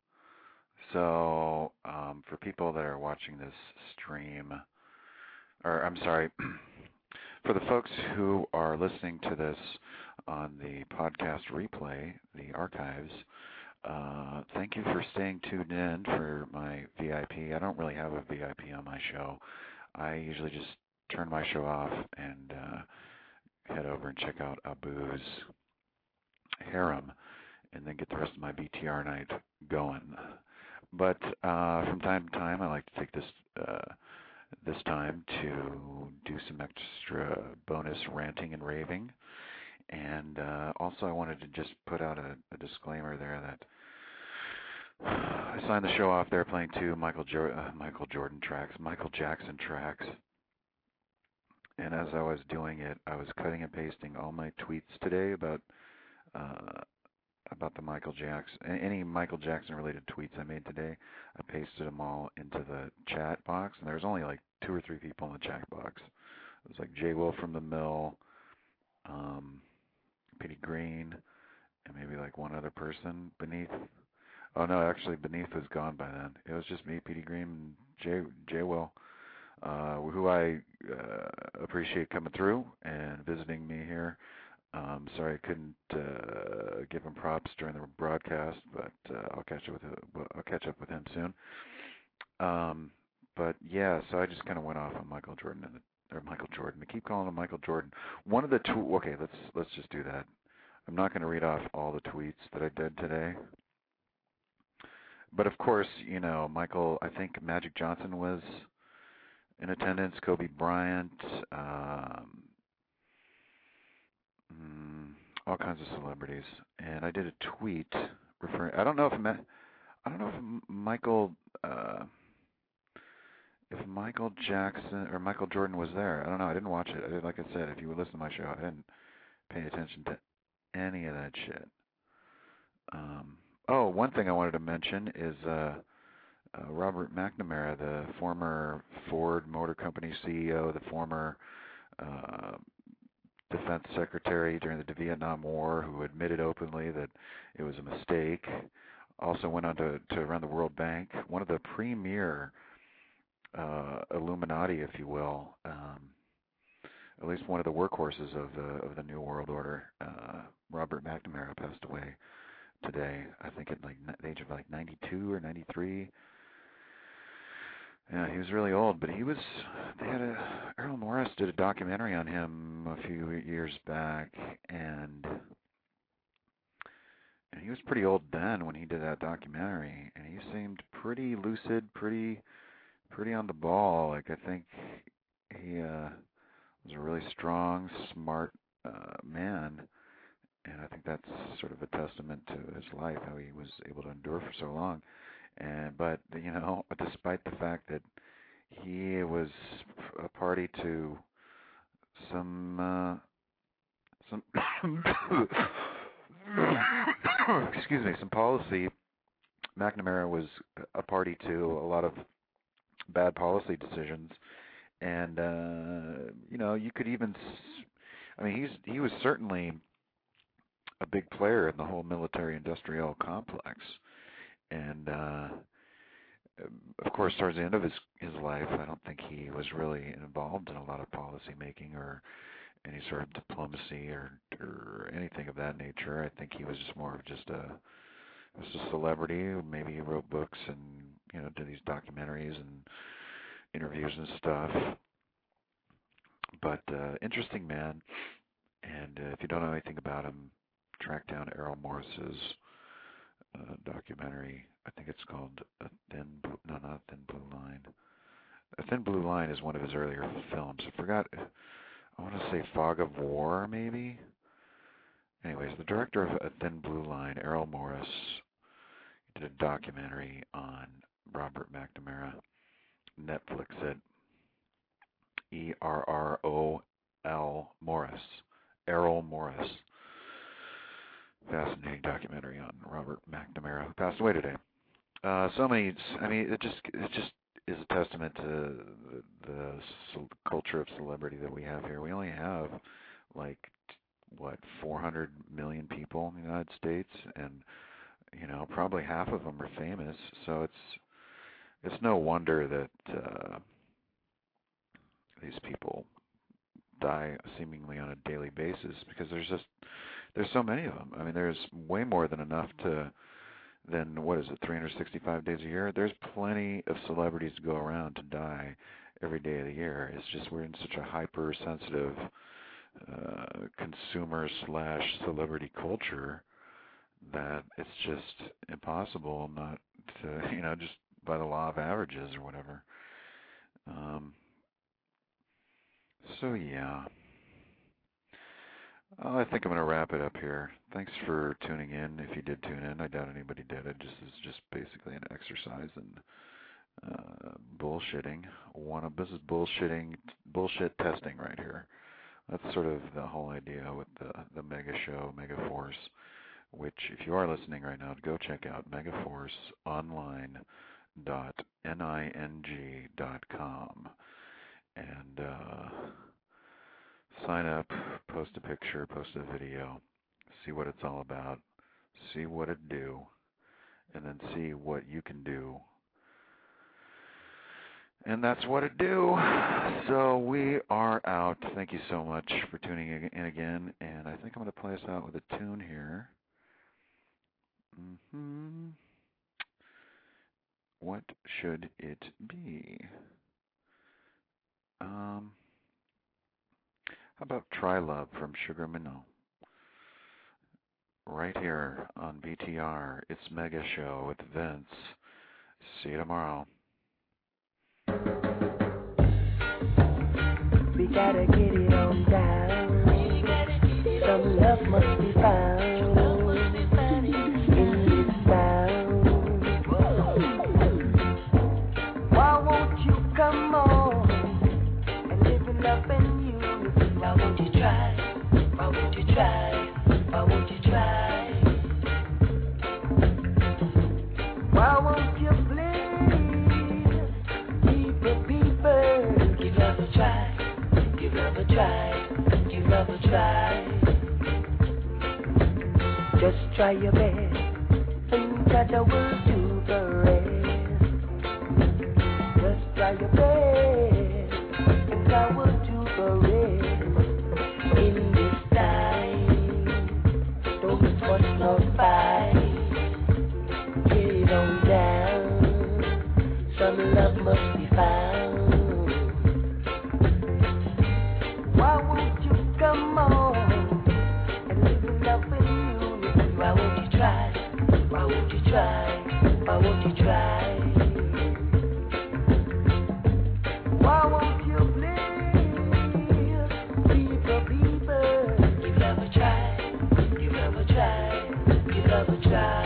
So, um, for people that are watching this stream, or I'm sorry, for the folks who are listening to this on the podcast replay, the archives, uh, thank you for staying tuned in for my V I P. I don't really have a V I P on my show. I usually just turn my show off and uh, head over and check out Abu's harem, and then get the rest of my B T R night going. But uh, from time to time, I like to take this uh, this time to do some extra bonus ranting and raving. And uh, also, I wanted to just put out a, a disclaimer there that I signed the show off there playing two Michael jo- uh, Michael Jordan tracks, Michael Jackson tracks. And as I was doing it, I was cutting and pasting all my tweets today about uh, about the Michael Jackson, any Michael Jackson related tweets I made today. I pasted them all into the chat box, and there was only like two or three people in the chat box. It was like Jay Will from the Mill, um, Petey Green, and maybe like one other person beneath. Oh no, actually Beneath was gone by then. It was just me, Petey Green, and Jay Jay Will. Uh, who I uh, appreciate coming through and visiting me here. Um, sorry I couldn't uh, give him props during the broadcast, but uh, I'll catch up with it, I'll catch up with him soon. Um, but yeah, so I just kind of went off on Michael Jordan and the, or Michael Jordan. I keep calling him Michael Jordan. One of the two. Okay, let's let's just do that. I'm not going to read off all the tweets that I did today. but of course, you know, Michael, I think Magic Johnson was in attendance, Kobe Bryant, um, mm, all kinds of celebrities. And I did a tweet referring, I don't know if, Ma- I don't know if Michael, uh, if Michael Jackson or Michael Jordan was there. I don't know. I didn't watch it. I did, like I said, if you would listen to my show, I didn't pay attention to any of that shit. Um, oh, one thing I wanted to mention is uh, uh, Robert McNamara, the former Ford Motor Company C E O, the former uh, defense secretary during the Vietnam War, who admitted openly that it was a mistake, also went on to, to run the World Bank, one of the premier uh, Illuminati, if you will, um, at least one of the workhorses of the of the New World Order. Uh, Robert McNamara passed away today, I think at like the age of like ninety-two or ninety-three. Yeah, he was really old, but he was. They had a Errol Morris did a documentary on him a few years back, and and he was pretty old then when he did that documentary, and he seemed pretty lucid, pretty pretty on the ball. Like I think he uh, was a really strong, smart uh, man. And I think that's sort of a testament to his life, how he was able to endure for so long. And but you know, despite the fact that he was a party to some uh, some excuse me, some policy, McNamara was a party to a lot of bad policy decisions, and uh, you know, you could even, I mean, he's he was certainly a big player in the whole military-industrial complex, and uh, of course, towards the end of his his life, I don't think he was really involved in a lot of policy making or any sort of diplomacy or or anything of that nature. I think he was just more of just a was a celebrity. Maybe he wrote books and you know did these documentaries and interviews and stuff. But uh, interesting man, and uh, if you don't know anything about him, track down Errol Morris's uh, documentary. I think it's called A Thin Blue, no, not A Thin Blue Line. A Thin Blue Line is one of his earlier films. I forgot, I want to say Fog of War, maybe? Anyways, the director of A Thin Blue Line, Errol Morris, did a documentary on Robert McNamara. Netflix it. E R R O L Morris. Errol Morris. Fascinating documentary on Robert McNamara, who passed away today. Uh, so many, I mean, it just it just is a testament to the, the culture of celebrity that we have here. We only have like what four hundred million people in the United States, and you know probably half of them are famous. So it's it's no wonder that uh, these people die seemingly on a daily basis, because there's just there's so many of them. I mean, there's way more than enough to than what is it, three hundred sixty-five days a year. There's plenty of celebrities to go around to die every day of the year. It's just we're in such a hypersensitive uh, consumer slash celebrity culture that it's just impossible not to, you know, just by the law of averages or whatever. Um, so yeah. Oh, I think I'm going to wrap it up here. Thanks for tuning in. If you did tune in, I doubt anybody did. It just is just basically an exercise in uh, bullshitting. One of this is bullshitting, bullshit testing right here. That's sort of the whole idea with the the Mega Show, Megaforce. Which, if you are listening right now, go check out megaforce online dot ning dot com and. Uh, Sign up, post a picture, post a video, see what it's all about, see what it do, and then see what you can do. And that's what it do. So we are out. Thank you so much for tuning in again. And I think I'm going to play us out with a tune here. Mm-hmm. What should it be? Um... How about Try Love from Sugar Minot? Right here on B T R, it's Mega Show with Vince. See you tomorrow. We gotta get it on down. Some love must be found in this town. Why won't you come on and live it up in unity? Why won't you try? Why won't you try? Why won't you try? Why won't you please, people, people, give love a try, give love a try, give love a try. Just try your best, and God will do the rest. Just try your best, and God will do the rest. In this time, don't want no fight. Get it on down, some love must be found. Why won't you come on and live in love with unity? Why won't you try? Why won't you try? Why won't you try? Why won't you please, people, people, give love a try, give love a try, give love a try.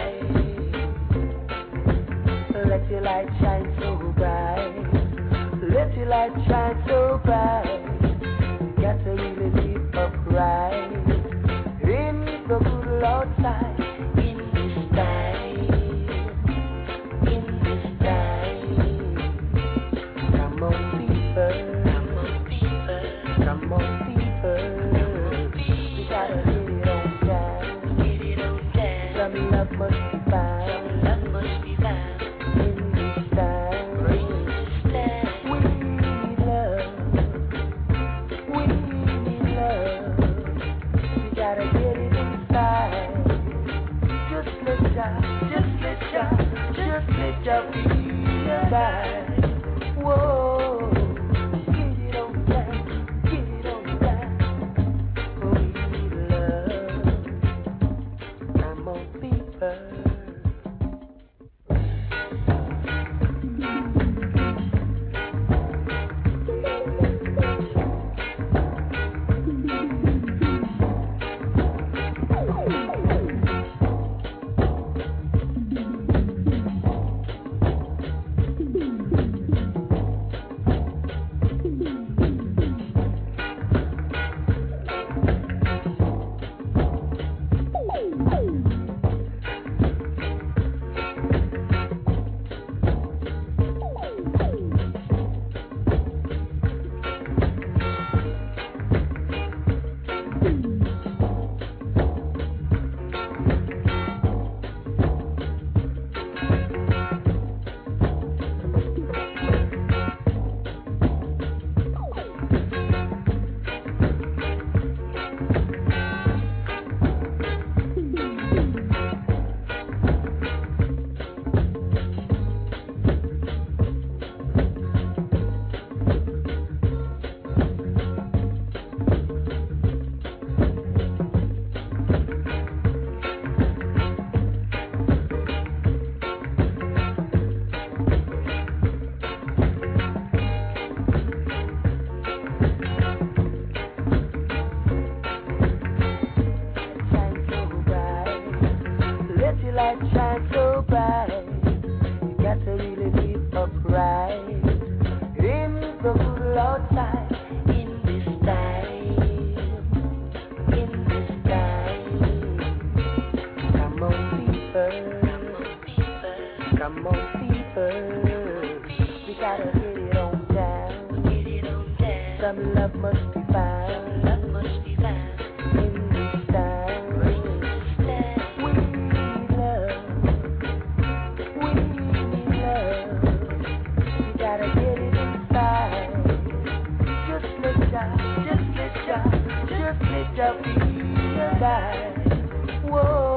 Let your light shine so bright, let your light shine so bright. Got to really live upright in the good Lord side. In this time, in this time, come on people, come on people, come on people. We gotta get it on down, get it on down. Some love must be found, some love must be found. In this time, in this time, we need love, we need love. We gotta get it inside. Just let ya, just let ya, just let ya be alive. Whoa, get it on down, get it on down. We need love. Come on, people. Whoa.